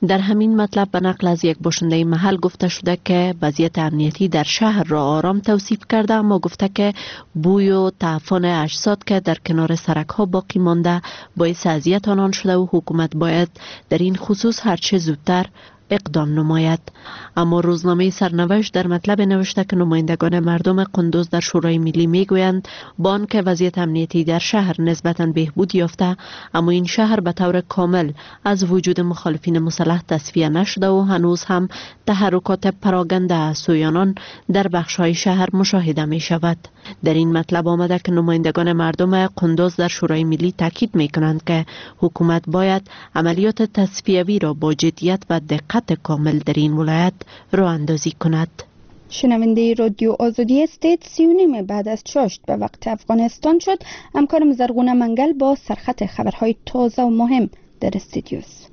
Speaker 2: در همین مطلب به نقل از یک باشنده محل گفته شده که وضعیت امنیتی در شهر را آرام توصیف کرده، اما گفته که بوی و تعفن اجساد که در کنار سرک ها باقی مانده باعث اذیت آنان شده و حکومت باید در این خصوص هرچه زودتر اقدام نماید. اما روزنامه سرنوشت در مطلب نوشته که نمایندگان مردم قندوز در شورای ملی میگویند با آنکه وضعیت امنیتی در شهر نسبتاً بهبود یافته، اما این شهر به طور کامل از وجود مخالفین مسلح تصفیه نشده و هنوز هم تحرکات پراگنده از سوی آنان در بخش‌های شهر مشاهده می شود. در این مطلب آمده که نمایندگان مردم قندوز در شورای ملی تاکید می کنند که حکومت باید عملیات تصفیه‌ای را با جدیت و دقت کامل در این ولایت راه اندازی کند.
Speaker 1: شنونده رادیو آزادی استیت 39 بعد از چاشت به وقت افغانستان شد. همکارم زرغونه منگل با سرخط خبرهای تازه و مهم در استودیوست.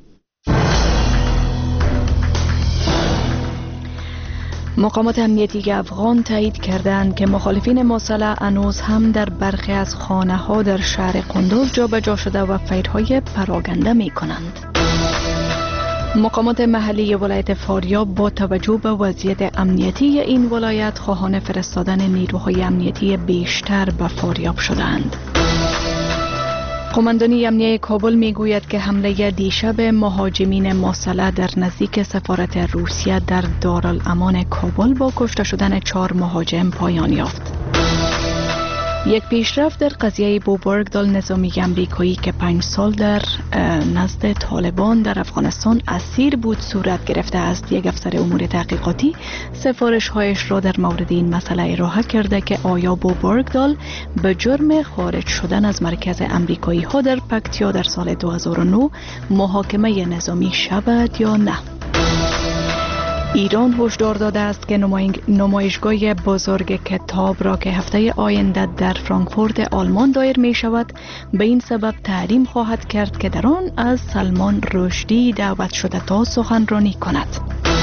Speaker 3: مقامات امنیتی افغان تایید کردند که مخالفین مسلح هنوز هم در برخی از خانه‌ها در شهر قندوز جابجا شده و فیرهای پراگنده می کنند. مقامات محلی ولایت فاریاب با توجه به وضعیت امنیتی این ولایت خواهان فرستادن نیروهای امنیتی بیشتر به فاریاب شدند. قماندانی امنیه کابل میگوید که حمله دیشب مهاجمین مسلح در نزدیک سفارت روسیه در دارالامان کابل با کشته شدن 4 مهاجم پایان یافت. یک پیشرفت در قضیه بوبرگدال نظامی امریکایی که 5 سال در نزد طالبان در افغانستان اسیر بود صورت گرفته است. یک افسر امور تحقیقاتی سفارش‌هایش را در مورد این مسئله ارائه کرده که آیا بوبرگدال به جرم خارج شدن از مرکز امریکایی ها در پکتیا در سال 2009 محاکمه نظامی شود یا نه. ایران هشدار داده است که نمایشگاه بزرگ کتاب را که هفته آینده در فرانکفورت آلمان دایر می شود به این سبب تحریم خواهد کرد که در آن از سلمان رشدی دعوت شده تا سخنرانی کند.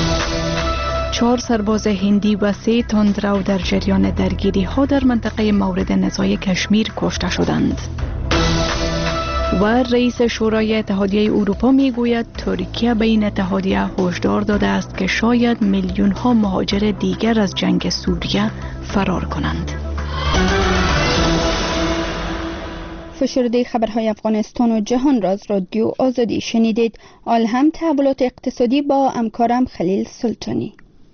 Speaker 3: 4 سرباز هندی و 3 تندرو در جریان درگیری ها در منطقه مورد نزاع کشمیر کشته شدند. و رئیس شورای اتحادیه اروپا میگوید ترکیه به این اتحادیه هشدار داده است که شاید میلیون ها مهاجر دیگر از جنگ سوریه فرار کنند.
Speaker 1: فشرده خبرهای افغانستان و جهان را از رادیو آزادی شنیدید. آل هم تحولات اقتصادی با همکارم خلیل سلطانی.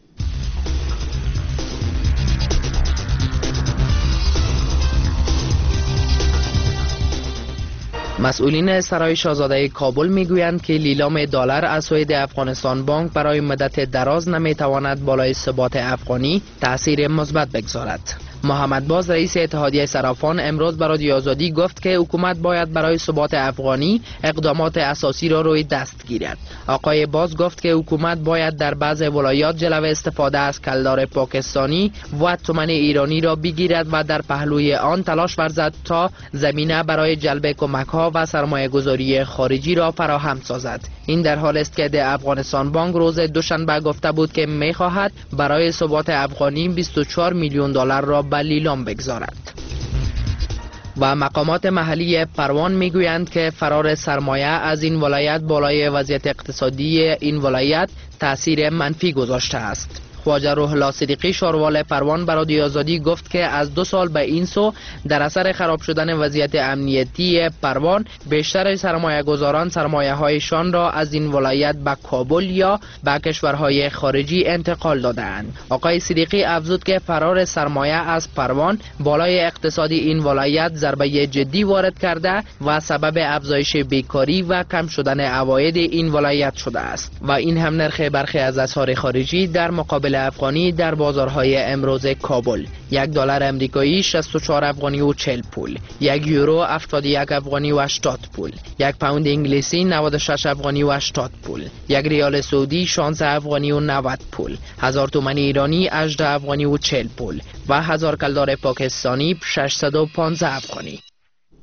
Speaker 19: مسئولین سرای شاهزاده کابل میگویند که لیلام دلار از سوی افغانستان بانک برای مدت دراز نمیتواند بالای ثبات افغانی تأثیر مثبت بگذارد. محمد باز رئیس اتحادیه صرافان امروز به رادیو آزادی گفت که حکومت باید برای ثبات افغانی اقدامات اساسی را روی دست گیرد. آقای باز گفت که حکومت باید در بعض ولایات جلوه استفاده از کلدار پاکستانی و تومان ایرانی را بگیرد و در پهلوی آن تلاش ورزد تا زمینه برای جلب کمک‌ها و سرمایه‌گذاری خارجی را فراهم سازد. این در حال است که افغانستان بانک روز دوشنبه گفته بود که می‌خواهد برای ثبات افغانی 24 میلیون دلار را به لیلام بگذارد. و مقامات محلی پروان میگویند که فرار سرمایه از این ولایت بالای وضعیت اقتصادی این ولایت تأثیر منفی گذاشته است. خواجه روح الله صدیقی شاروال پروان به رادیو آزادی گفت که از 2 سال به این سو در اثر خراب شدن وضعیت امنیتی پروان بیشتر سرمایه‌گذاران سرمایه‌هایشان را از این ولایت به کابل یا به کشورهای خارجی انتقال دادند. آقای صدیقی افزود که فرار سرمایه از پروان بالای اقتصادی این ولایت ضربه جدی وارد کرده و سبب افزایش بیکاری و کم شدن عواید این ولایت شده است و این هم نرخ برخی از اسعار خارجی در مقابل افغانی در بازارهای امروز کابل: $1 امریکایی 64 افغانی و 40 پول، 1 یورو 71 افغانی و 80 پول، 1 پوند انگلیسی 96 افغانی و 80 پول، 1 ریال سعودی 16 افغانی و 90 پول، 1000 تومان ایرانی 18 افغانی و 40 پول و 1000 کلدار پاکستانی 615 افغانی.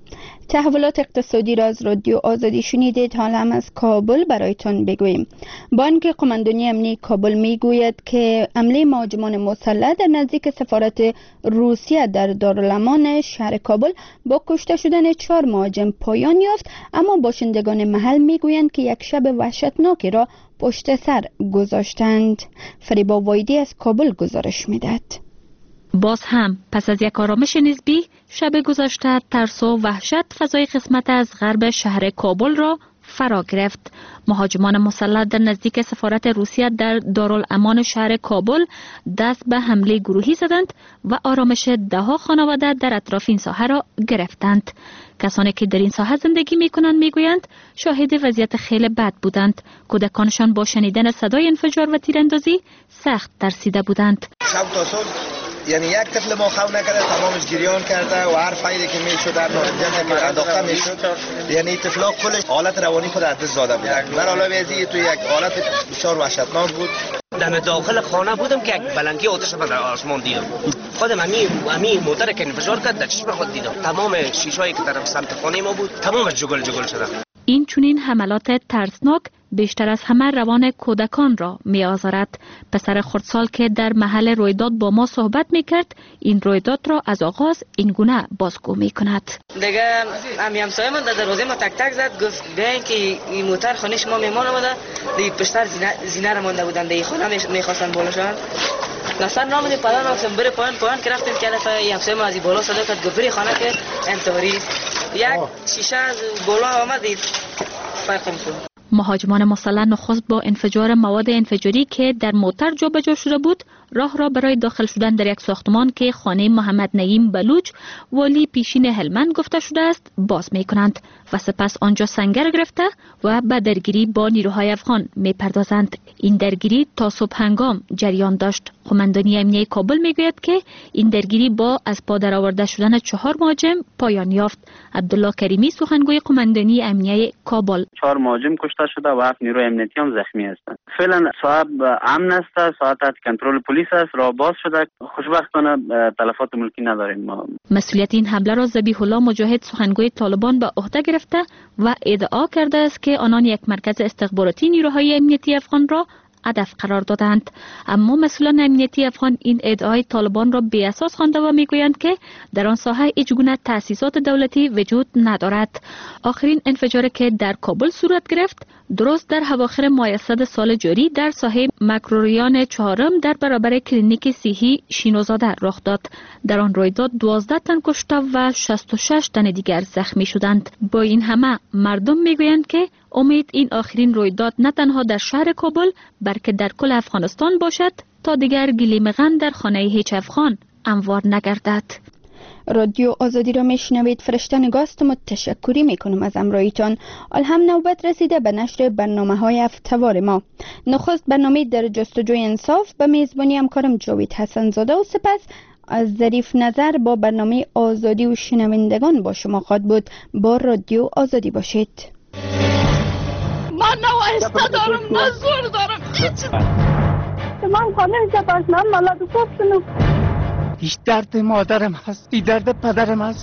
Speaker 1: تحولات اقتصادی را از رادیو آزادی شنیدید. حالا هم از کابل برایتان بگوییم. بانک قماندانی امنیتی کابل میگوید که حمله مهاجمان مسلح در نزدیک سفارت روسیه در دارالامان شهر کابل با کشته شدن 4 مهاجم پایان یافت، اما باشندگان محل میگویند که یک شب وحشتناکی را پشت سر گذاشتند. فریبا وایدی از کابل گزارش میدهد.
Speaker 20: باز هم پس از یک آرامش نسبی، شب گذشته ترس و وحشت فضای قسمت از غرب شهر کابل را فرا گرفت. مهاجمان مسلح در نزدیک سفارت روسیه در دارالامان شهر کابل دست به حمله گروهی زدند و آرامش دهها خانواده در اطراف این ساحه را گرفتند. کسانی که در این ساحه زندگی می‌کنند میگویند شاهد وضعیت خیلی بد بودند. کودکانشان با شنیدن صدای انفجار و تیراندازی سخت ترسیده بودند.
Speaker 5: شب تا صبح یعنی یک طفل ما خو نکرده، تمامش گریان کرده و هر فایده که میشد در نارنجان که انداخته میشد، یعنی طفلا کلش حالت روانی خود از دست داده بودن. در حالا وضعی تو یک حالت بسیار وحشتناک بود.
Speaker 6: در داخل خانه بودم که یک بلنگی آتش در آسمان دیدم. خودم امی موتر که انفجار کرد در چشم خود دیدم. تمام شیشه‌ای که طرف سمت خانه ما بود تمامش جگل شده.
Speaker 20: این چنین حملات ترسناک بیشتر از همه روان کودکان را می آزارد. پسر خردسال که در محل رویداد با ما صحبت می کرد، این رویداد را از آغاز این گونه بازگو می کند.
Speaker 21: دیگه همسایه من در دروازه ما تک تک زد، گفت بیاین که این موتر خانه شما میمان آمده. دیگه پشتر زینه را مانده بودن، دیگه خانه میخواستن بالا شدن. نصر نامدی پدر نامسن بره پایان که رفتیم که دفعه همسایه ما از این بالا صدا کرد، گفت بری خانه که انتحاری. یک شیشه از بالا آمدید فرق می‌کنه.
Speaker 20: مهاجمان مسلح نخست با انفجار مواد انفجاری که در موتر جابجا شده بود، راه را برای داخل شدن در یک ساختمان که خانه محمد نعیم بلوچ والی پیشین هلمند گفته شده است باز می کنند و سپس آنجا سنگر گرفته و به درگیری با نیروهای افغان می پردازند. این درگیری تا صبح هنگام جریان داشت. قماندانی امنیتی کابل می گوید که این درگیری با از پا درآورده شدن 4 مهاجم پایان یافت. عبدالله کریمی سخنگوی قماندانی امنیتی کابل:
Speaker 22: 4 مهاجم کشته شده و 7 نیروی امنیتی هم زخمی هستند. فعلا صاحب امن است، ساعت کنترل پلیس است، راه باز شده. خوشبختانه تلفات ملکی نداریم ما.
Speaker 20: مسئولیت این حمله را ذبیح الله مجاهد سخنگوی طالبان به عهده گرفته و ادعا کرده است که آنان یک مرکز استخباراتی نیروهای امنیتی افغان را هدف قرار دادند. اما مسئولان امنیتی افغان این ادعای طالبان را بی اساس خوانده و میگویند که در آن ساحه هیچ گونه تأسیسات دولتی وجود ندارد. آخرین انفجاری که در کابل صورت گرفت درست در اواخر ماه اسد سال جاری در ساحه مکروریان 4 در برابر کلینیک صحی شینوزاده رخ داد. در آن رویداد 12 تن کشته و 66 تن دیگر زخمی شدند. با این همه مردم میگویند که امید این آخرین رویداد نه تنها در شهر کابل بلکه در کل افغانستان باشد تا دیگر گلیم غم در خانه هیچ افغان هموار نگردد.
Speaker 1: رادیو آزادی را میشنوید. فرشته نگاست تشکری میکنم از امرایتان. هم نوبت رسیده به نشر برنامه‌های هفته‌وار ما. نخست برنامه در جستجوی انصاف به میزبانی همکارم جاوید حسن زاده و سپس از ظریف نظر با برنامه آزادی و شنوندگان با شما خواهد بود. با رادیو آزادی باشید.
Speaker 23: من نه وایسته دارم نه زور دارم.
Speaker 24: من خانه میشه من ملاد کنم.
Speaker 23: هیچ درد مادرم هست، این درد پدرم هست.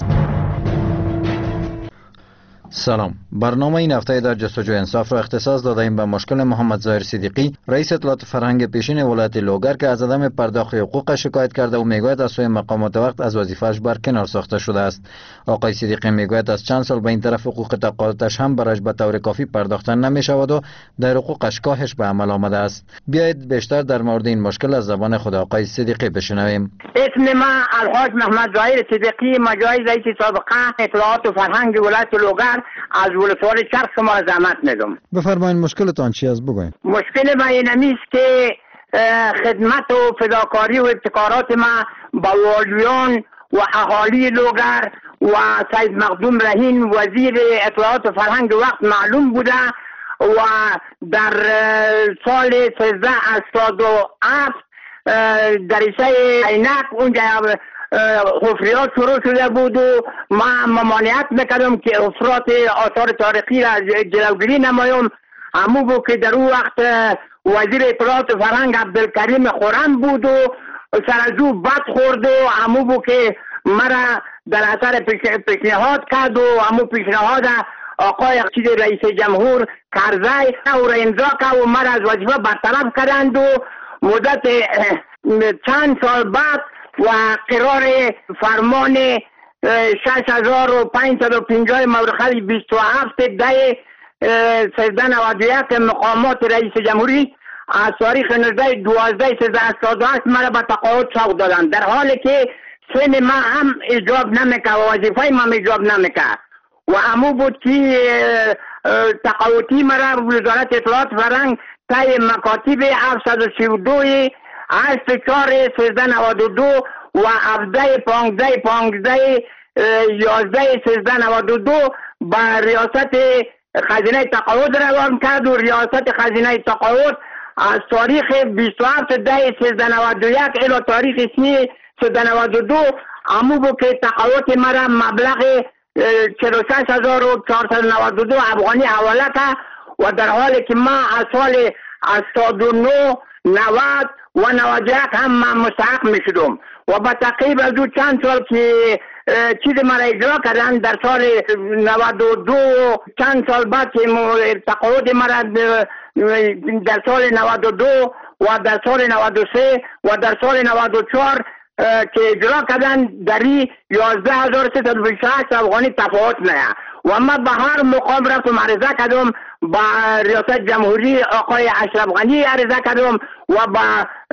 Speaker 9: سلام. برنامه این هفته در جستجوی انصاف را اختصاص داده ایم به مشکل محمد ظاهر صدیقی، رئیس اطلاعات فرهنگ پیشین ولایت لوگر که از عدم پرداخت حقوق شکایت کرده و میگوید از سوی مقامات وقت از وظیفه‌اش برکنار ساخته شده است. آقای صدیقی میگوید از چند سال به این طرف حقوق تقاضاش هم برایش به طور کافی پرداخته نمی‌شود و در حقوقش کاهش به عمل آمده است. بیایید بیشتر در مورد این مشکل از زبان خود آقای صدیقی بشنویم.
Speaker 25: اسم من الحاج محمد ظاهر صدیقی، مجازی رئیس سابقه اطلاعات و فرهنگ ولایت لوگر از ولسوالی چرخ شما زحمت میدم.
Speaker 9: بفرمایید مشکلتان چی است بگوین.
Speaker 25: مشکل ما این است که خدمت و فداکاری و ابتکارات ما با والیان و اهالی لوگر و سید مخدوم رهین وزیر اطلاعات و فرهنگ وقت معلوم بوده و در سال 1387 دریچه عینک اونجا حفریات شروع شده بود و من ممانعت میکردم که حفرات آثار تاریخی را جلوگیری نمایم. همو بود که در اون وقت وزیر اطلاعات فرهنگ عبدالکریم خورم بود و سرزو بد خورد و همو بود که مرا در اثر پیشنهاد کرد و همون پیشنهاد آقای رئیس جمهور کرزی او را امضا کرد و مرا از وظیفه برطرف کردند و مدت چند سال بعد و قرار فرمان 6550 مورخه 27/10/1391 مقامات رئیس جمهوری از تاریخ 19/12/1388 مرا به تقاعد سوق دادند، در حالی که سن ما هم اجاب نمیکرد و وظیفه ما اجاب نمیکرد و همو بود که تقاعدی مرا وزارت اطلاعات فرهنگ طی مکاتب 734/8/1392 و 17/15/11/1392 با ریاست خزینه تقاعد روان کرد و ریاست خزینه تقاعد از تاریخ 27/10/1391 الی تاریخ 3/1392 امو بود که تقاعد مرا مبلغ 46492 افغانی حواله کرد و در حالی که ما از سال 89 90 و 91 هم مستحق می شدم و با تعقیب از دو چند سال که چیز مرا اجرا کردن در سال 92 چند سال بعد که تقاعد مرا در سال 92 و در سال 93 و در سال 94 که اجرا کردن دری 11328 افغانی تفاوت نه و ما به هر مقام رفتم عرضه کردم، با ریاست جمهوری آقای اشرف غنی عرضه کردم و با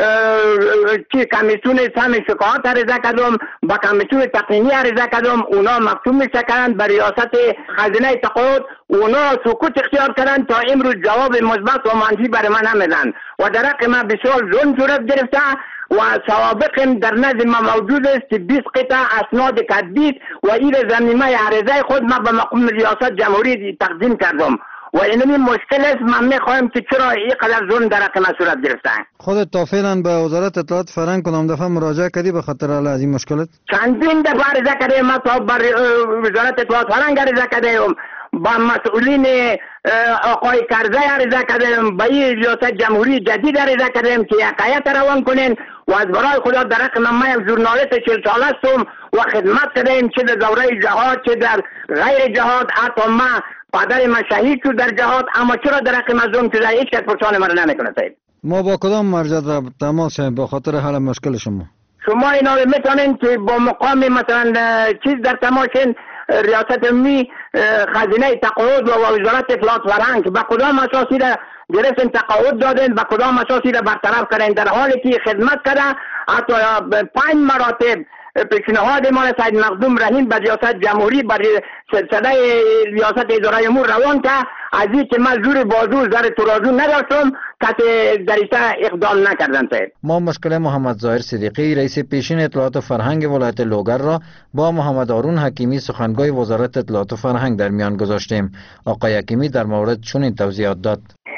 Speaker 25: کمیسیون سهم شکایات عرضه کردم، با کمیسیون تقنینی عرضه کردم، اونا مکتوب میشکرند به ریاست خزینه تقاعد، اونا سکوت اختیار کردن تا امروز جواب مثبت و منفی برای من نمیدن و در حق من بسیار ظلم صورت گرفته و سوابق در نظر ما موجود است که 20 قطعه اسناد کتبی و این ضمیمه عرضه خود ما به مقام ریاست جمهوری تقدیم کردم و این مشکل است. من میخوایم که چرا اینقدر ظلم در حق ما صورت گرفته.
Speaker 9: خودت تا فعلا به وزارت اطلاعات فرهنگ کدام دفعه مراجعه کردی به خاطر حل از این مشکلات؟ چندین دفعه عرضه کردم، ما تا بر وزارت اطلاعات فرهنگ عرضه کردم، با مسئولین آقای کرزی عرضه کردم، با ریاست جمهوری جدید عرضه کردم که یک هیئت روان کنین و از برای خدا در حق من یک ژورنالیست 40 ساله هستم و خدمت کردم چه در دوره جهاد چه در غیر جهاد، حتی ما پدر من شهید شد در جهاد، اما چرا در حق مظلوم شده هیچ کس پرسان مرا نمیکنه. ما با کدام مرجع تماس شویم به خاطر حل مشکل شما؟
Speaker 25: شما اینا میتونین که با مقام مثلا چیز در تماشین ریاست می خزینه تقاعد و وزارت اطلاعات فرهنگ به کدام اساسی را گرفتن تقاعد دادن، به کدام اساسی را برطرف کردن، در حالی که خدمت کرده حتی 5 مراتب پیشنهاد ما سید مخدوم رحیم به ریاست جمهوری بر سلسله ریاست اداره امور روان که از این که من زور بازو زر ترازو نداشتم کسی در ایسا اقدام نکردن.
Speaker 9: ما مشکل محمد ظاهر صدیقی رئیس پیشین اطلاعات فرهنگ ولایت لوگر را با محمد هارون حکیمی سخنگوی وزارت اطلاعات فرهنگ در میان گذاشتیم. آقای حکیمی در مورد چنین توضیحات داد: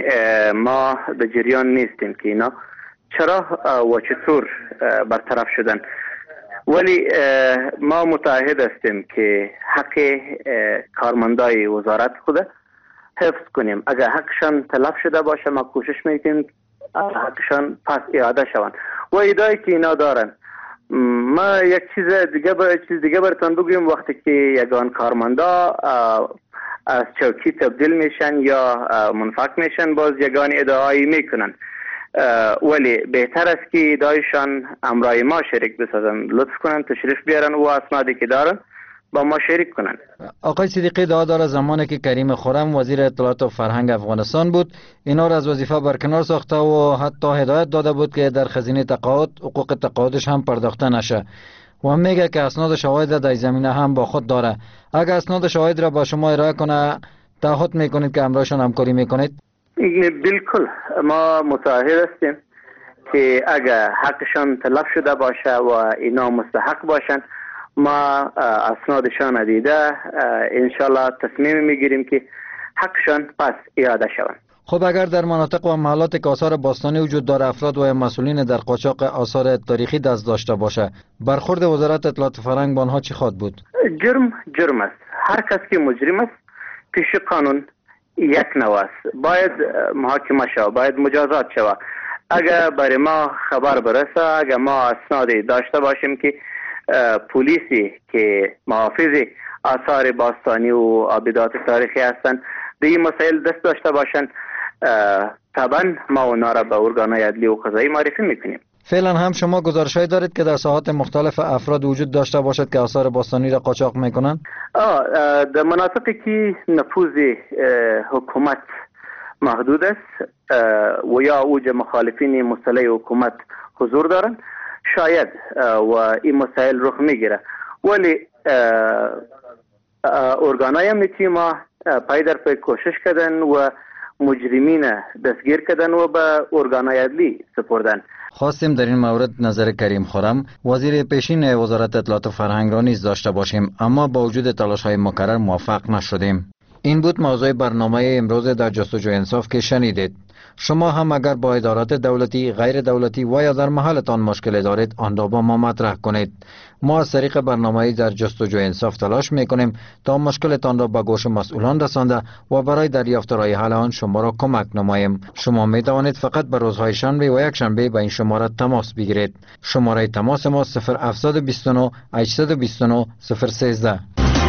Speaker 22: ما به جریان نیستیم که اینا چرا و چطور برطرف شدن، ولی ما متعهد هستیم که حق کارمندای وزارت خود حفظ کنیم. اگر حقشان تلف شده باشه ما کوشش میکنیم حقشان پس اعاده شوند و ایدایی که اینا دارن. ما یک چیز دیگه براتون بگویم، وقتی که یگان کارمندا از چوکی تبدیل میشن یا منفک میشن باز یگان ادعایی میکنن، ولی بهتر است که ادعایشان امرای ما شریک بسازن، لطف کنن تشریف بیارن و اسنادی که دارن با ما شریک کنن.
Speaker 9: آقای صدیقی ادعا داره زمانی که کریم خرم وزیر اطلاعات و فرهنگ افغانستان بود اینا را از وظیفه برکنار ساخته و حتی هدایت داده بود که در خزینه تقاعد حقوق تقاعدش هم پرداخته نشه و میگه که اسناد شواهد در زمینه هم با خود داره. اگر اسناد شواهد را با شما ارائه کنه تعهد میکنید که همراهشان همکاری میکنید؟
Speaker 22: بالکل، ما متعهد هستیم که اگر حقشان تلف شده باشه و اینا مستحق باشن ما اسنادشان دیده انشالله تصمیم میگیریم که حقشان پس اعاده شوند.
Speaker 9: خب اگر در مناطق و محلات که آثار باستانی وجود داره افراد و مسئولین در قاچاق آثار تاریخی دست داشته باشه، برخورد وزارت اطلاعات فرهنگ با آنها چی خواهد بود؟
Speaker 22: جرم است. هر کس که مجرم است پیش قانون یک نوع است، باید محاکمه شود، باید مجازات شود. اگر برای ما خبر برسه، اگر ما اسنادی داشته باشیم که پلیسی که محافظ آثار باستانی و آبدات تاریخی هستند به این مسائل دست داشته باشند، طبعا ما اونا را به ارگان‌های عدلی و قضایی معرفی میکنیم.
Speaker 9: فعلا هم شما گزارش‌هایی دارید که در ساحات مختلف افراد وجود داشته باشد که آثار باستانی را قاچاق میکنند؟
Speaker 22: در مناطقی که نفوذ حکومت محدود است و یا اوج مخالفین مسلح حکومت حضور دارند، شاید و این مسائل رخ میگیره، ولی ارگان‌های امنیتی ما پای در پای کوشش کردن و مجرمین دستگیر کردن و به ارگان‌های عدلی سپردن.
Speaker 9: خواستیم در این مورد نظر کریم خرم وزیر پیشین وزارت اطلاعات و فرهنگ را نیز داشته باشیم، اما با وجود تلاش‌های مکرر موفق نشدیم. این بود موضوع برنامه امروز در جستجوی انصاف که شنیدید. شما هم اگر با ادارات دولتی، غیر دولتی و یا در محلتان مشکل دارید، آن را با ما مطرح کنید. ما از طریق برنامه در جستجوی انصاف تلاش میکنیم تا مشکلتان را به گوش مسئولان رسانده و برای دریافت راه حل آن شما را کمک نماییم. شما می توانید فقط به روزهای شنبه و یک شنبه به این شماره تماس بگیرید. شماره تماس ما 0729 829 013.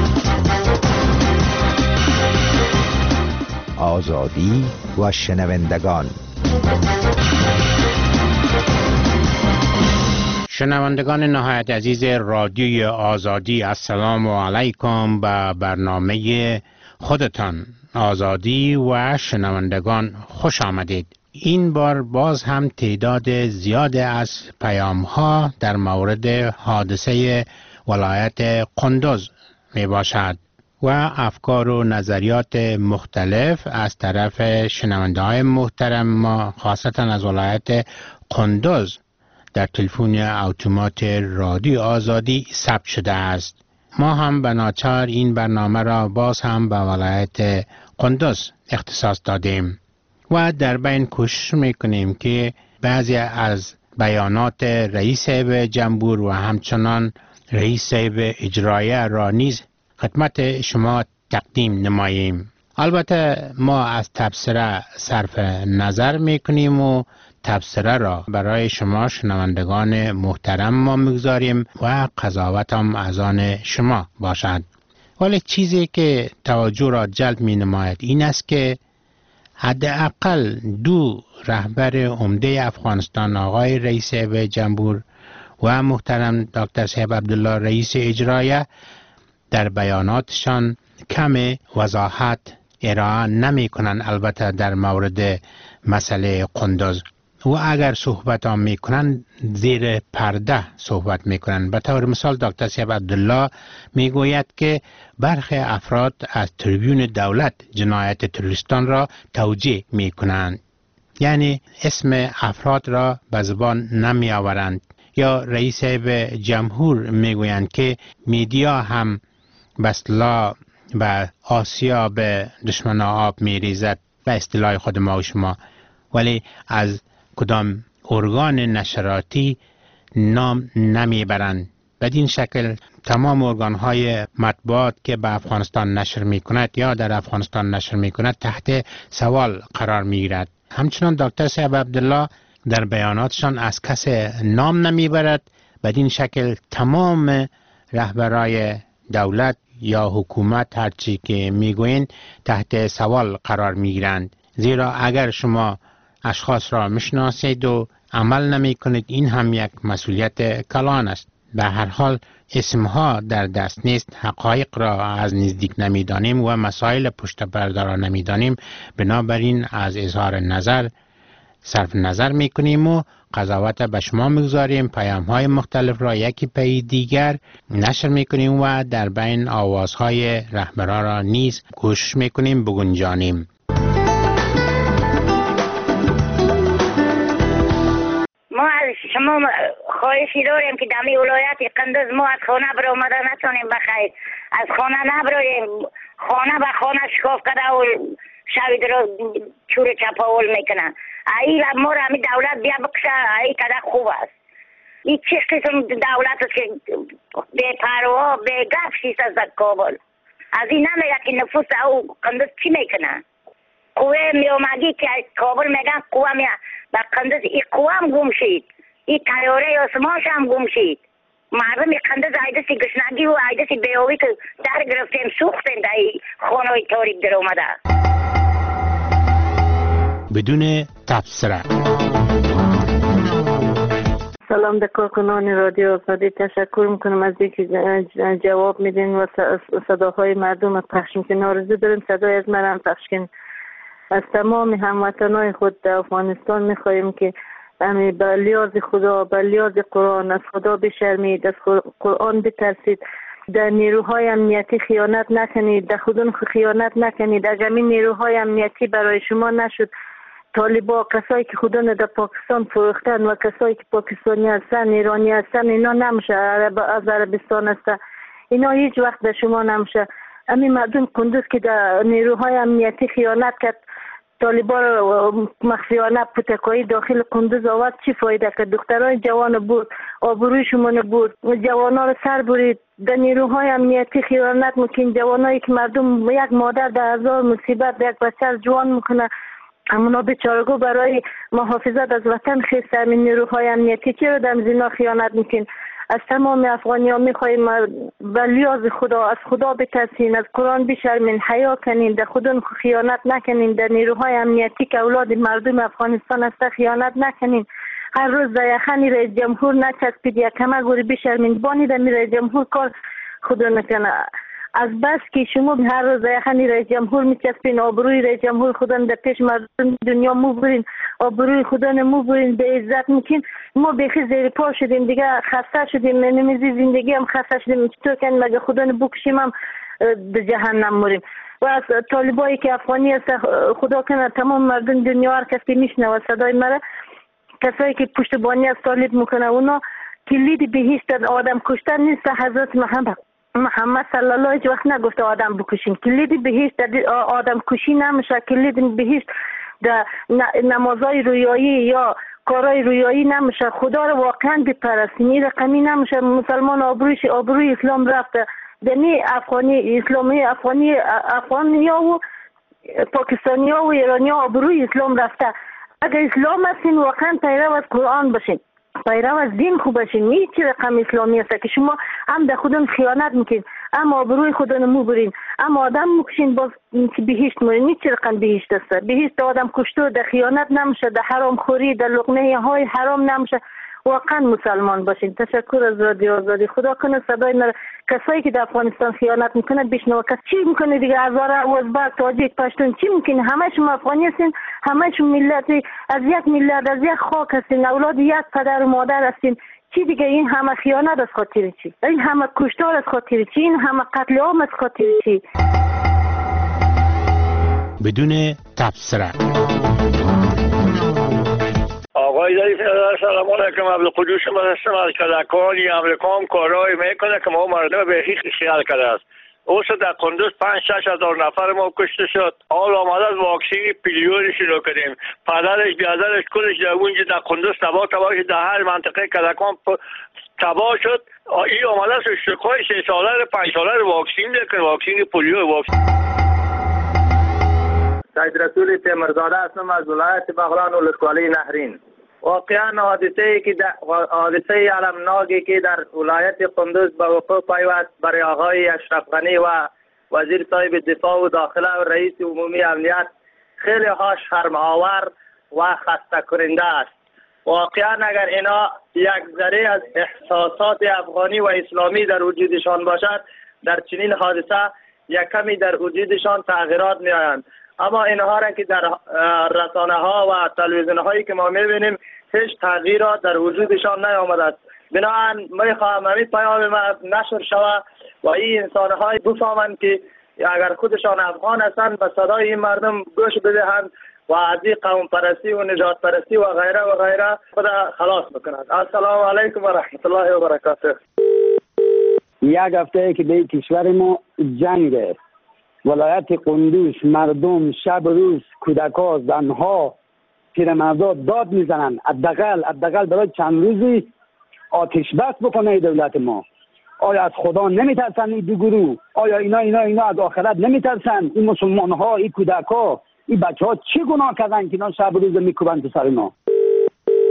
Speaker 7: آزادی و شنوندگان.
Speaker 8: شنوندگان نهایت عزیز رادیوی آزادی، السلام علیکم. به برنامه خودتان آزادی و شنوندگان خوش آمدید. این بار باز هم تعداد زیاد از پیام ها در مورد حادثه ولایت قندوز می باشد و افکار و نظریات مختلف از طرف شنونده های محترم ما، خاصتا از ولایت قندوز، در تلفن اتومات رادیو آزادی ثبت شده است. ما هم به ناچار این برنامه را باز هم به ولایت قندوز اختصاص دادیم و در بین کوشش میکنیم که بعضی از بیانات رئیس جمهور و همچنان رئیس اجرایه را نیز خدمت شما تقدیم نماییم. البته ما از تبصره صرف نظر میکنیم و تبصره را برای شما شنوندگان محترم ما میگذاریم و قضاوت هم از آن شما باشد. ولی چیزی که توجه را جلب می نماید این است که حداقل دو رهبر عمده افغانستان، آقای رئیس جمهور و محترم دکتر صاحب عبدالله رئیس اجرایه، در بیاناتشان کم وضاحت ارائه نمی کنند. البته در مورد مسئله قندوز و اگر صحبت هم می کنند زیر پرده صحبت می کنند. به طور مثال دکتر صاحب عبدالله می گوید که برخی افراد از تریبیون دولت جنایت تروریستان را توجیه می کنند، یعنی اسم افراد را به زبان نمی آورند. یا رئیس جمهور می گویند که میدیا هم به اصطلاح به آسیا به دشمن آب می ریزد، به اصطلاح خود ما و شما، ولی از کدام ارگان نشراتی نام نمی برند. بدین شکل تمام ارگان های مطبوعات که به افغانستان نشر می کند یا در افغانستان نشر می کند تحت سوال قرار می گیرد. همچنان دکتر صاحب عبدالله در بیاناتشان از کس نام نمی برد. بدین شکل تمام رهبرای دولت یا حکومت هرچی که میگویند تحت سوال قرار میگیرند، زیرا اگر شما اشخاص را میشناسید و عمل نمی کنید این هم یک مسئولیت کلان است. به هر حال اسمها در دست نیست، حقایق را از نزدیک نمیدانیم و مسائل پشت پرده را نمیدانیم، بنابراین از اظهار نظر صرف نظر میکنیم و قضاوت به شما میگذاریم. پیام های مختلف را یکی پی دیگر نشر میکنیم و در بین آوازهای رهبران را نیز کوشش میکنیم بگنجانیم.
Speaker 10: ما از شما خواهشی داریم که در ولایت قندوز ما از خانه بر آمدن نتونیم بخیر، از خانه نبراییم، خانه به خانه شکاف کرده و شوید را چور چپاول میکنن. ای ما را همی دولت بیا بکشه، ای کده خوب است. این چه قسم دولت است که بے پروا بے گپ شیست از کابل. از این نمیگه که نفوس او قندوز چی میکنه؟ قوه میامگی که کابل میگن قوه به قندوز، این قوه هم گم شید، این تیاره آسمانش هم گم شید. مردم قندز عیدسی گشنگی و عیدسی بیاوی که در گرفتیم سوختیم در خانه های تاریک در اومده.
Speaker 8: بدون تبصره.
Speaker 11: سلام به کارکنان رادیو آزادی، تشکر میکنم از اینکه جواب میدین و صداهای مردم پخش میکنین. آرزو داریم صدای از من پخش کنین. از تمام هموطنان خود در افغانستان میخواهیم که به لیاز خدا، به لیاز قرآن از خدا بشرمید، از قرآن بترسید، در نیروهای امنیتی خیانت نکنید، در خودون خیانت نکنید. اگر این نیروهای امنیتی برای شما نشد، طالبا، کسایی که خودون در پاکستان فروختن و کسایی که پاکستانی هستن، ایرانی هستن، اینا نمیشه. از عربستان هستن، اینا هیچ وقت در شما نمیشه. همین مردم کندوز که در نیروهای امنیتی خیانت کرد، طالبا رو مخفیانه پتکایی داخل کندوز آورد، چی فایده کرد؟ دخترای جوان بود، آبروی شما بود، جوانا رو سر برید. در نیروهای امنیتی خیانت میکنین. جوانایی که مردم یک مادر در هزار مصیبت یک بچه جوان میکنه، همونا بیچارگو برای محافظت از وطن خسته. همین نیروهای امنیتی چرا در زینا خیانت میکنین؟ از تمام افغانی ها میخواییم به لیاز خدا، از خدا بترسین، از قرآن بشرمین، حیا کنین، در خودون خیانت نکنین. در نیروهای امنیتی که اولاد مردم افغانستان است خیانت نکنین. هر روز در یخنی رئیس جمهور نچسبید، یک کمه گوری بشرمین. بانی در رئیس جمهور کار خدا نکنه. از بس که شما هر روز یخنی رئیس جمهور میچسبین، آبروی رئیس جمهور خودن در پیش مردم دنیا مو برین، آبروی خودن مو برین، به عزت میکن. ما بخی زیر پا شدیم دیگه، خسته شدیم، نمیزی زندگی هم خسته شدیم. چطور کن مگه خودن بکشیم هم در جهنم مریم؟ و از طالبایی که افغانی است، خدا کنه تمام مردم دنیا هر کسی میشنوه صدای مرا، کسایی که پشتیبانی از طالب میکنه، اونا کلید بهشت آدم کشتن نیست. حضرت محمد صلی الله هیچ وقت نگفته آدم بکشین. کلید بهشت آدم کشی نمیشه. کلید بهشت در نمازهای رویایی یا کارهای رویایی نمیشه. خدا رو واقعا بپرستین. این رقمی نمیشه. مسلمان آبروی اسلام رفته. دنی افغانی اسلامی افغانی ها و پاکستانی ها و ایرانی ها آبروی اسلام رفته. اگر اسلام هستین واقعا پیرو از قرآن باشین، پیرو از دین خوب باشین. این چه رقم اسلامی است که شما هم در خودون خیانت میکنین، هم آبروی خودون مو برین، هم آدم میکشین، باز بهشت مرین. این چه رقم بهشت است؟ بهشت آدم کشته در خیانت نمیشه، در حرام خوری، در لقمه های حرام نمیشه. واقعا مسلمان باشین. تشکر از رادیو آزادی. خدا کنه صدای من کسایی که در افغانستان خیانت میکنه بشنوه. کس چی میکنه دیگه؟ هزاره، ازبک، تاجیک، پشتون چی میکنه؟ همه‌شون افغانی هستین، همه‌شون ملتی از یک ملت، از یک خاک هستین، اولاد یک پدر و مادر هستین. چی دیگه؟ این همه خیانت از خاطر چی؟ این همه کشتار از خاطر چی؟ این همه قتل عام از خاطر چی؟
Speaker 8: بدون تبصره.
Speaker 12: آقای ضریف سلام علیکم. عبدالقدوس هستم از کلکانی. امریکا هم کارهایی میکنه که ما مردم به هیچ خیال کرده است. اوس در کندوز 5-6 هزار نفر ما کشته شد. حال آمده از واکسین پیلیوری شروع کردیم. پدرش بیادرش کلش در اونجا در کندوز تباه شد. در هر منطقه کلکان تباه شد. این آمده از اشتکای 3 ساله 5 ساله واکسین میکنه، واکسین پولیو. واکسین
Speaker 13: سید رسول تیمرزاده هستم از ولایت بغلان و ولسوالی نهرین. واقعا حادثه المناکی که در ولایت قندوز به وقوع پیوست برای آقای اشرف غنی و وزیر صاحب دفاع و داخله و رئیس عمومی امنیت خیلی ها شرم‌آور و خسته کننده است. واقعا اگر اینا یک ذره از احساسات افغانی و اسلامی در وجودشان باشد، در چنین حادثه یک کمی در وجودشان تغییرات می آیند. اما اینها را که در رسانه ها و تلویزیون هایی که ما میبینیم هیچ تغییرات در وجودشان نیامده است. بنابراین میخواهم همین پیام ما نشر شود و این انسان های بفهمند که اگر خودشان افغان هستند به صدای این مردم گوش بدهند و از این قوم پرستی و نجات پرستی و غیره و غیره خدا خلاص بکنند. السلام علیکم و رحمت الله و برکاته.
Speaker 14: یک هفته که به کشور ما جنگ است. ولایت قندوز مردم شب روز کودکا زنها پیرمردا داد میزنن. حداقل برای چند روزی آتش بس بکنه دولت ما. آیا از خدا نمیترسن این دو گروه؟ آیا اینا از آخرت نمیترسن؟ این مسلمان ها، این کودکا، این بچه ها چه گناه کردن که اینا شب روز میکوبن تو سر اینا؟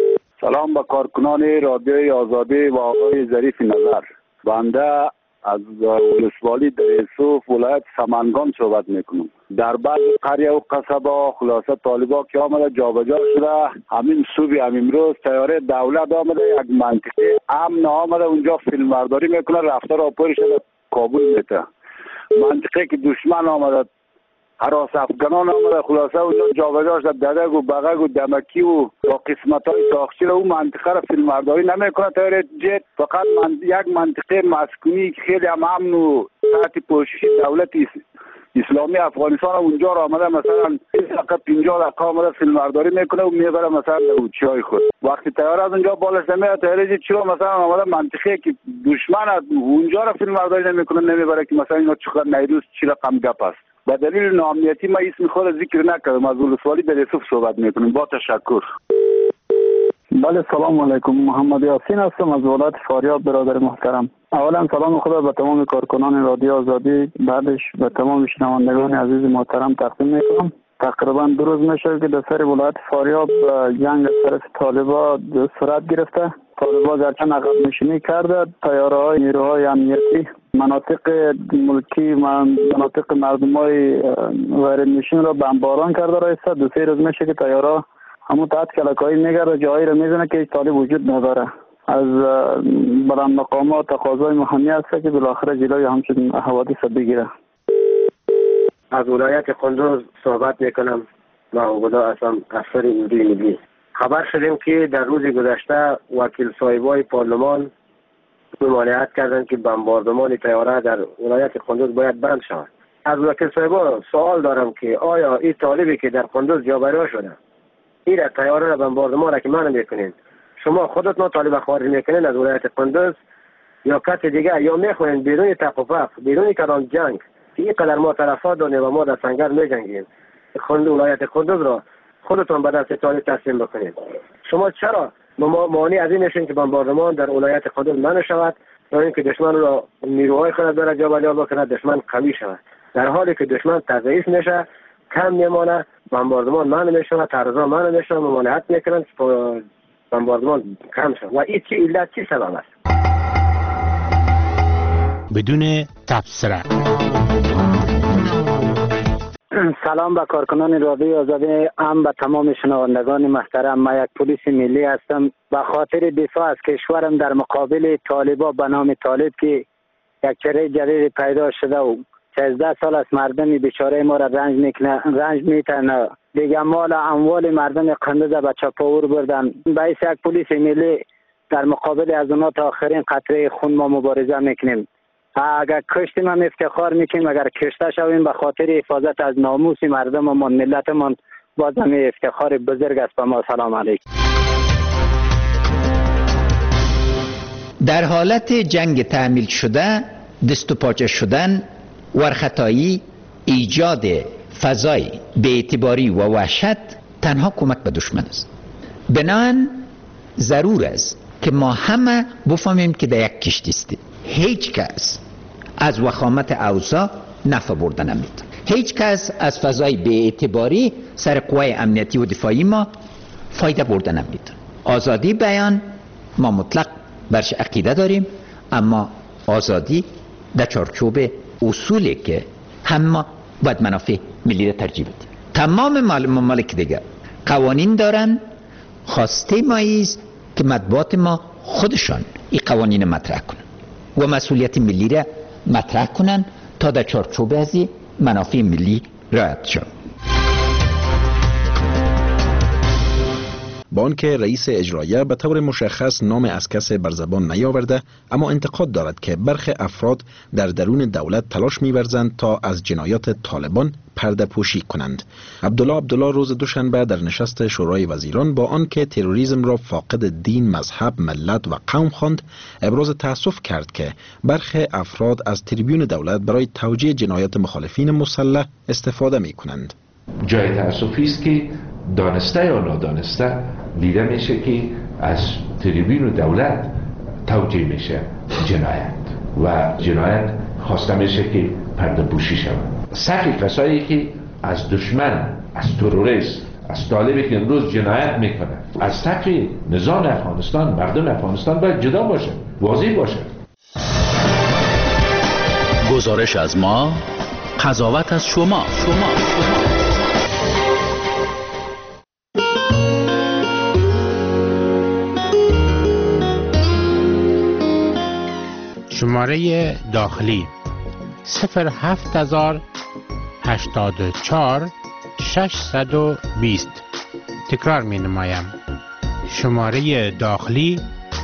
Speaker 14: سلام به کارکنان رادیوی آزادی و آقای ظریف نظر. بنده از ولسوالی در یوسف ولایت سمنگان صحبت میکنم. در بعض قریه و قصبه خلاصه طالبا که آمده جابجا شده، همین صبح امروز تیاره دولت آمده یک منطقه امن آمده اونجا فیلم برداری میکنه، رفته راپور شده کابل میته. منطقه که دشمن آمده هراس افغانان آمده خلاصه اونجا جابجا شده، ددگ و بغگ و دمکی و با قسمت های ساختی رو اون منطقه رو فیلم برداری نمیکنه تیاره جت. فقط یک منطقه مسکونی که خیلی هم امن و تحت پوشش دولت اسلامی افغانستان اونجا را آمده مثلا 50 دقیقه آمده فیلم برداری میکنه و میبره مثلا چای خود. وقتی تیاره از اونجا بالش نمیاد تیاره چرا مثلا آمده منطقه که دشمن اونجا را فیلم برداری نمیکنه نمیبره که مثلا اینا چقدر نیروز چی رقم گپ است. با دلیل ناامنیتی ما اسم خود ذکر نکردم. از ولسوالی در یوسف صحبت میکنیم. با تشکر.
Speaker 4: بله سلام علیکم. محمد یاسین هستم از ولایت فاریاب. برادر محترم، اولا سلام خدا به تمام کارکنان رادیو آزادی، بعدش به تمام شنوندگان عزیز محترم تقدیم میکنم. تقریبا 2 روز میشه که در سر ولایت فاریاب جنگ طرف طالبا صورت گرفته. طالبا گرچه عقب نشینی کرده، تیاره‌های نیروهای امنیتی مناطق ملکی مناطق مردمای غیر نشین را بمباران کرده رایسته. 2-3 روز میشه که تیارها همون تحت کلکایی میگرده، جایی را میزنه که هیچ طالب وجود نداره. از بلند مقامات تقاضای مهمی است که بالاخره جلوی همچین حوادث بگیره.
Speaker 15: از ولایت قندوز صحبت میکنم. ما عبودا هستم، افسر نیروی ملی. خبر شدیم که در روز گذشته وکیل صاحبای پارلمان ممانعت کردند که بمباردمان طیاره در ولایت قندوز باید بند شود. از وکیل صاحبا سوال دارم که آیا این طالبی که در قندوز جابجا شده این طیاره را بمباردمان را که منع میکنین، شما خودتون طالب خارج میکنین از ولایت قندوز یا کس دیگه، یا میخواین بدون توقف بدون کدام جنگ که اینقدر ما طرفات داریم و ما در سنگر میجنگیم ولایت قندوز را خودتون به دست طالب تسلیم بکنید؟ شما چرا مانع از این میشین که بمباردمان در ولایت قندوز منع شود یا اینکه دشمن را نیروهای خود برای جابجا بکنه، دشمن قوی شود، در حالی که دشمن تضعیف میشه، کم میمانه، بمباردمان منع میشه، تعرضا منع میشه، ممانعت میکنن بمباردمان کم شد. و این چی علت چی سبب است؟
Speaker 8: بدون تبصره.
Speaker 4: سلام به کارکنان رادیو آزادی، هم به تمام شنوندگان محترم. من یک پلیس ملی هستم. به خاطر دفاع از کشورم در مقابل طالبا به نام طالب که یک چهره جدید پیدا شده و 16 سال از مردم بیچاره ما را رنج میتنه دیگه، مال اموال مردم قندوز به چپاور بردن. باعث یک پلیس ملی در مقابل از اونا تا آخرین قطره خون ما مبارزه میکنیم. اگر کشتیم هم افتخار میکنیم، اگر کشته شویم به خاطر حفاظت از ناموس مردممون ملتمون باز هم افتخار بزرگ است به ما. سلام علیکم.
Speaker 16: در حالت جنگ تعمیل شده، دست و پاچه شدن، ورختایی، ایجاد فضای بی‌اعتباری و وحشت تنها کمک به دشمن است. بنابراین ضرور است که ما همه بفهمیم که در یک کشتی هستیم. هیچ کس از وخامت اوضاع نفع برده نمی‌تونه. هیچ کس از فضای بی‌اعتباری سر قوای امنیتی و دفاعی ما فایده برده نمی‌تونه. آزادی بیان ما مطلق برش عقیده داریم، اما آزادی در چارچوب اصولی که همه باید منافع ملی را ترجیح بدیم. تمام ممالک دیگر قوانین دارن، خواسته ما است که مطبوعات ما خودشان این قوانین مطرح کنن و مسئولیت ملی را مطرح کنن تا در چارچوب از منافع ملی رعایت شود.
Speaker 17: با آنکه رئیس اجرایه به طور مشخص نام از کس بر زبان نیاورده، اما انتقاد دارد که برخی افراد در درون دولت تلاش می‌ورزند تا از جنایات طالبان پرده پوشی کنند. عبدالله روز دوشنبه در نشست شورای وزیران با آنکه تروریسم را فاقد دین، مذهب، ملت و قوم خواند، ابراز تأسف کرد که برخی افراد از تریبیون دولت برای توجیه جنایات مخالفین مسلح استفاده می‌کنند.
Speaker 18: جای تأسفی است که دانسته یا نادانسته دیده میشه که از تریبیون دولت توجیه میشه جنایت و جنایت خواسته میشه که پرده پوشی شود. صفی کسایی که از دشمن، از تروریست، از طالبی که امروز جنایت میکنه از طرف نظام افغانستان، مردم افغانستان باید جدا باشه، واضح باشه.
Speaker 2: گزارش از ما، قضاوت از شما.
Speaker 8: شماره داخلی 07084 620. تکرار می نمایم. شماره داخلی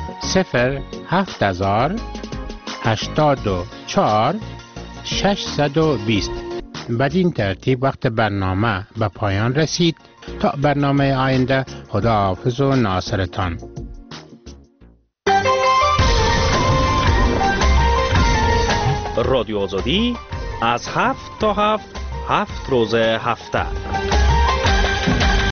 Speaker 8: 07084 620. بدین ترتیب وقت برنامه به پایان رسید. تا برنامه آینده، خداحافظ و ناصرتان.
Speaker 2: رادیو آزادی از 7 تا 7 روز هفته.